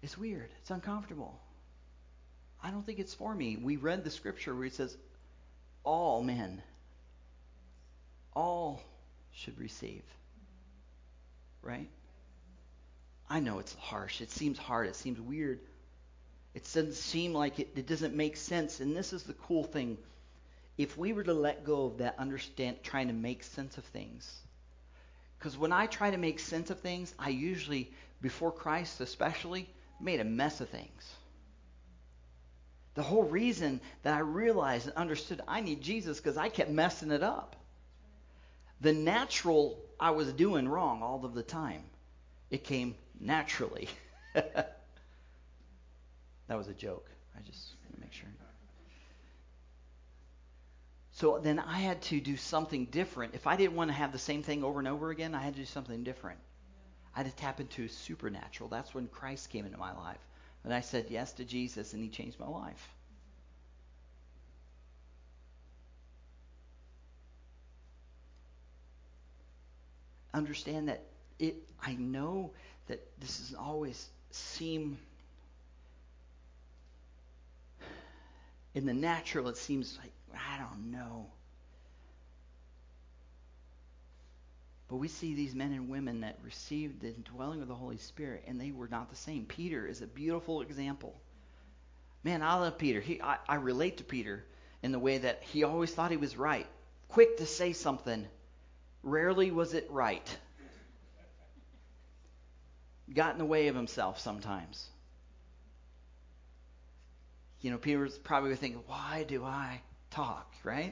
It's weird. It's uncomfortable. I don't think it's for me. We read the scripture where it says, all men, all should receive. Right? I know it's harsh. It seems hard. It seems weird. It doesn't seem like it, it doesn't make sense. And this is the cool thing. If we were to let go of that understand, trying to make sense of things. Because when I try to make sense of things, I usually, before Christ especially, made a mess of things. The whole reason that I realized and understood I need Jesus because I kept messing it up. The natural I was doing wrong all of the time. It came naturally. That was a joke. I just want to make sure. So then I had to do something different. If I didn't want to have the same thing over and over again, I had to do something different. I had to tap into supernatural. That's when Christ came into my life. And I said yes to Jesus, and he changed my life. Understand that it. I know that this doesn't always seem, in the natural, it seems like, I don't know. But we see these men and women that received the indwelling of the Holy Spirit, and they were not the same. Peter is a beautiful example. Man, I love Peter. He, I, I relate to Peter in the way that he always thought he was right. Quick to say something. Rarely was it right. Got in the way of himself sometimes. You know, Peter was probably thinking, why do I talk, right?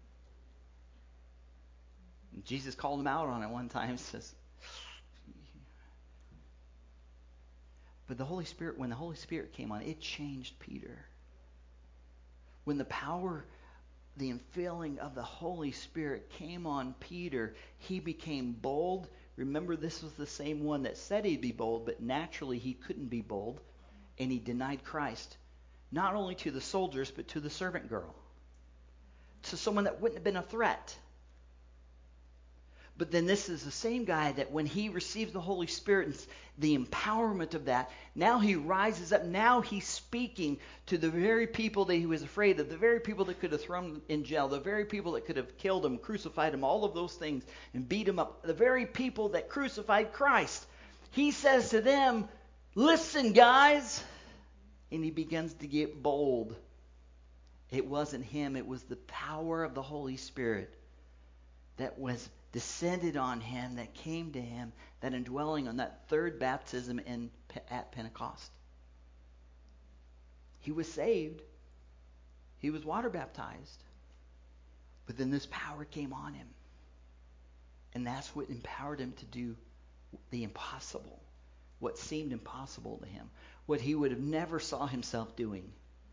And Jesus called him out on it one time. Says, but the Holy Spirit, when the Holy Spirit came on, it changed Peter. When the power, the infilling of the Holy Spirit came on Peter, he became bold. Remember, this was the same one that said he'd be bold, but naturally he couldn't be bold, and he denied Christ. Not only to the soldiers, but to the servant girl. To someone that wouldn't have been a threat. But then this is the same guy that when he receives the Holy Spirit and the empowerment of that, now he rises up. Now he's speaking to the very people that he was afraid of, the very people that could have thrown him in jail, the very people that could have killed him, crucified him, all of those things, and beat him up, the very people that crucified Christ. He says to them, listen, guys. And he begins to get bold. It wasn't him. It was the power of the Holy Spirit that was descended on him, that came to him, that indwelling on that third baptism in at Pentecost. He was saved. He was water baptized. But then this power came on him. And that's what empowered him to do the impossible. What seemed impossible to him. What he would have never saw himself doing.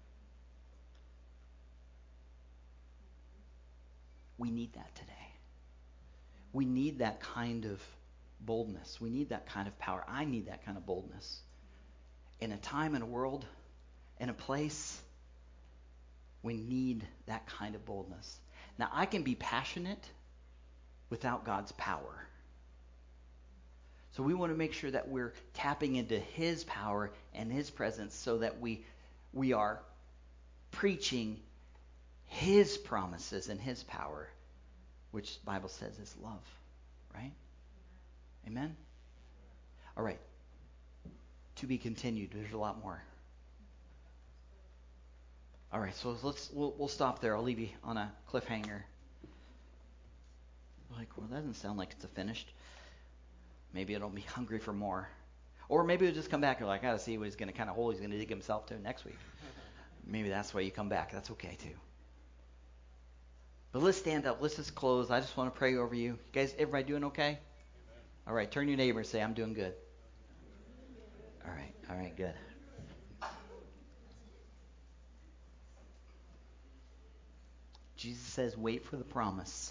We need that today. We need that kind of boldness. We need that kind of power. I need that kind of boldness. In a time, in a world, in a place, we need that kind of boldness. Now, I can be passionate without God's power. So we want to make sure that we're tapping into His power and His presence so that we we are preaching His promises and His power, which the Bible says is love, right? Amen? All right. To be continued. There's a lot more. All right, so let's we'll, we'll stop there. I'll leave you on a cliffhanger. Like, well, that doesn't sound like it's a finished. Maybe it'll be hungry for more. Or maybe it'll just come back and like, I gotta see what he's gonna kind of hole he's gonna dig himself to next week. Maybe that's why you come back. That's okay too. But let's stand up. Let's just close. I just want to pray over you. You guys, everybody doing okay? Amen. All right, turn to your neighbor and say, I'm doing good. All right, all right, good. Jesus says, wait for the promise.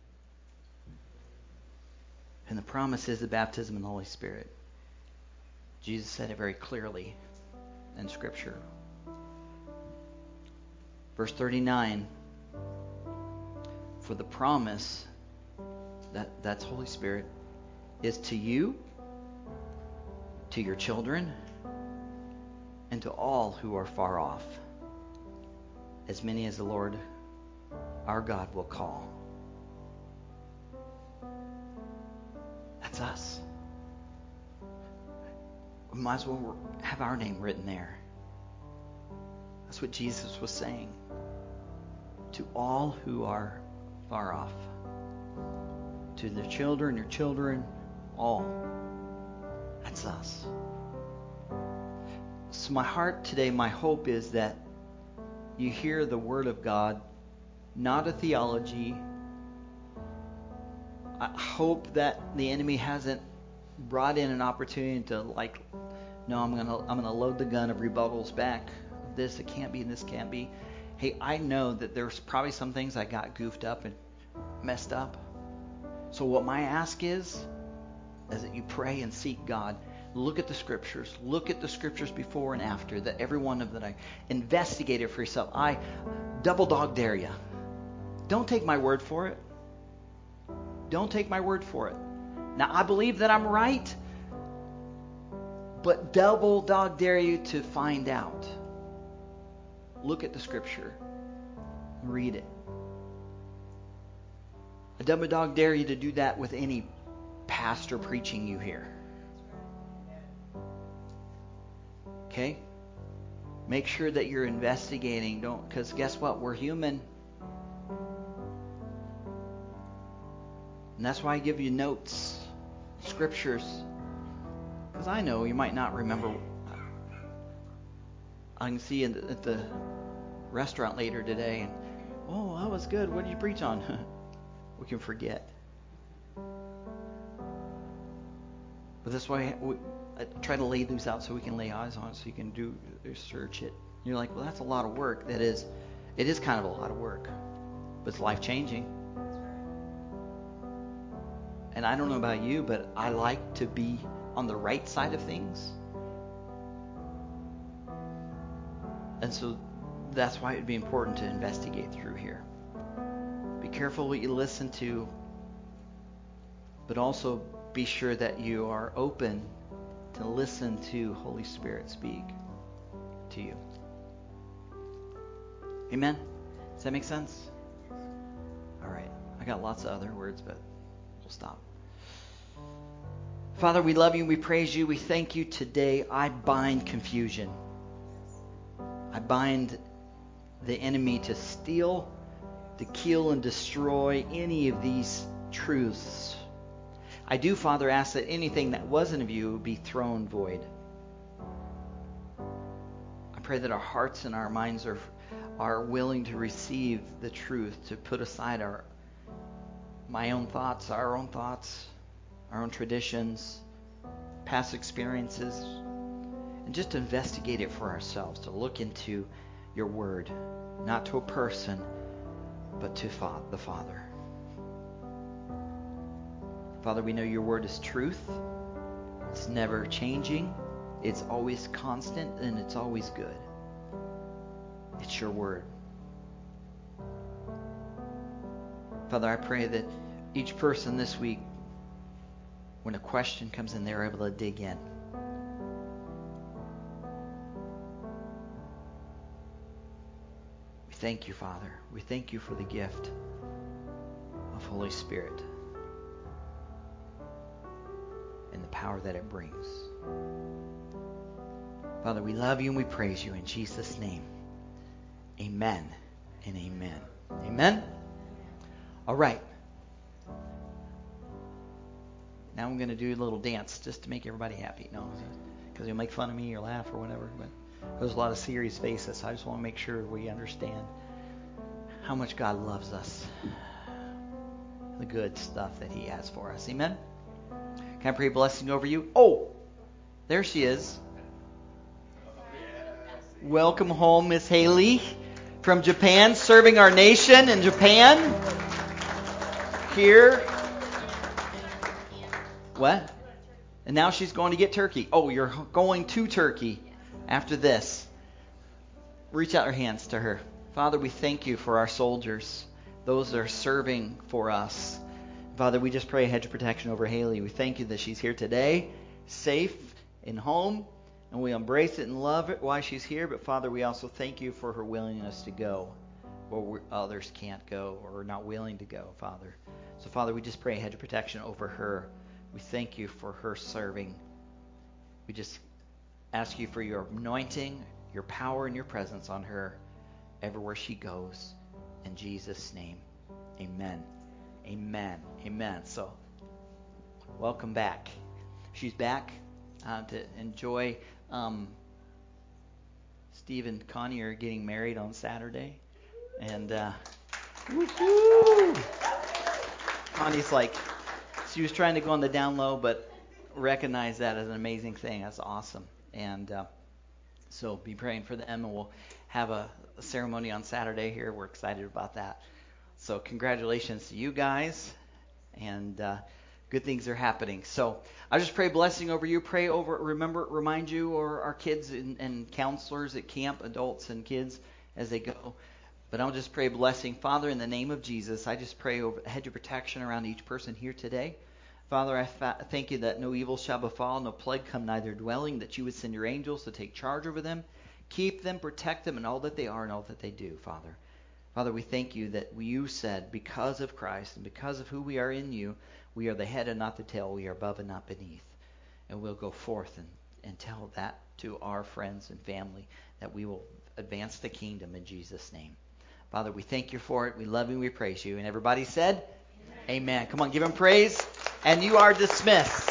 And the promise is the baptism in the Holy Spirit. Jesus said it very clearly in Scripture. Verse thirty-nine, for the promise, that, that's Holy Spirit, is to you, to your children, and to all who are far off, as many as the Lord our God will call. That's us. We might as well have our name written there. That's what Jesus was saying. To all who are far off. To their children, your children, all. That's us. So my heart today, my hope is that you hear the Word of God, not a theology. I hope that the enemy hasn't brought in an opportunity to like, no, I'm gonna I'm gonna load the gun of rebuttals back. This it can't be, this can't be. Hey, I know that there's probably some things I got goofed up and messed up. So what my ask is, is that you pray and seek God. Look at the scriptures. Look at the scriptures before and after. That every one of them, I investigate it for yourself. I double dog dare you. Don't take my word for it. Don't take my word for it. Now, I believe that I'm right, but double dog dare you to find out. Look at the scripture. Read it. I double dog dare you to do that with any pastor preaching you hear. Okay? Make sure that you're investigating. Don't, because guess what? We're human. And that's why I give you notes, scriptures. Because I know you might not remember. I can see in the, at the restaurant later today, and oh, that was good. What did you preach on? We can forget. But that's why we, I try to lay these out so we can lay eyes on it, so you can do search it. You're like, well, that's a lot of work. That is, it is kind of a lot of work, but it's life changing. And I don't know about you, but I like to be on the right side of things. And so that's why it would be important to investigate through here. Be careful what you listen to, but also be sure that you are open to listen to Holy Spirit speak to you. Amen? Does that make sense? All right. I got lots of other words, but we'll stop. Father, we love you. We praise you. We thank you today. I bind confusion. I bind the enemy to steal, to kill, and destroy any of these truths. I do, Father, ask that anything that wasn't of you be thrown void. I pray that our hearts and our minds are, are willing to receive the truth, to put aside our my own thoughts, our own thoughts, our own traditions, past experiences, and just investigate it for ourselves, to look into your word, not to a person, but to the Father. Father, we know your word is truth. It's never changing. It's always constant, and it's always good. It's your word. Father, I pray that each person this week, when a question comes in, they're able to dig in. We thank you, Father. We thank you for the gift of Holy Spirit and the power that it brings. Father, we love you and we praise you in Jesus' name. Amen and amen. Amen? All right. Now I'm going to do a little dance just to make everybody happy. No, because you'll make fun of me or laugh or whatever. But there's a lot of serious faces. So I just want to make sure we understand how much God loves us. The good stuff that he has for us. Amen? Can I pray a blessing over you? Oh, there she is. Welcome home, Miss Haley from Japan, serving our nation in Japan. Here. What? And now she's going to get turkey. Oh, you're going to Turkey after this. Reach out your hands to her. Father, we thank you for our soldiers, those that are serving for us. Father, we just pray a hedge of protection over Haley. We thank you that she's here today, safe and home. And we embrace it and love it while she's here. But Father, we also thank you for her willingness to go where others can't go or are not willing to go, Father. So Father, we just pray a hedge of protection over her. We thank you for her serving. We just ask you for your anointing, your power, and your presence on her everywhere she goes. In Jesus' name, amen. Amen. Amen. So, welcome back. She's back uh, to enjoy. Um, Steve and Connie are getting married on Saturday. And uh, woo-hoo! Connie's like, she was trying to go on the down low, but recognize that as an amazing thing. That's awesome. And uh, so be praying for them, and we'll have a, a ceremony on Saturday here. We're excited about that. So congratulations to you guys, and uh, good things are happening. So I just pray blessing over you. Pray over, remember, remind you or our kids and, and counselors at camp, adults and kids as they go. But I'll just pray blessing. Father, in the name of Jesus, I just pray over a hedge of protection around each person here today. Father, I fa- thank you that no evil shall befall, no plague come nigh their dwelling, that you would send your angels to take charge over them, keep them, protect them in all that they are and all that they do, Father. Father, we thank you that you said because of Christ and because of who we are in you, we are the head and not the tail. We are above and not beneath. And we'll go forth and, and tell that to our friends and family, that we will advance the kingdom in Jesus' name. Father, we thank you for it. We love you. We praise you. And everybody said, amen. Amen. Come on, give him praise. And you are dismissed.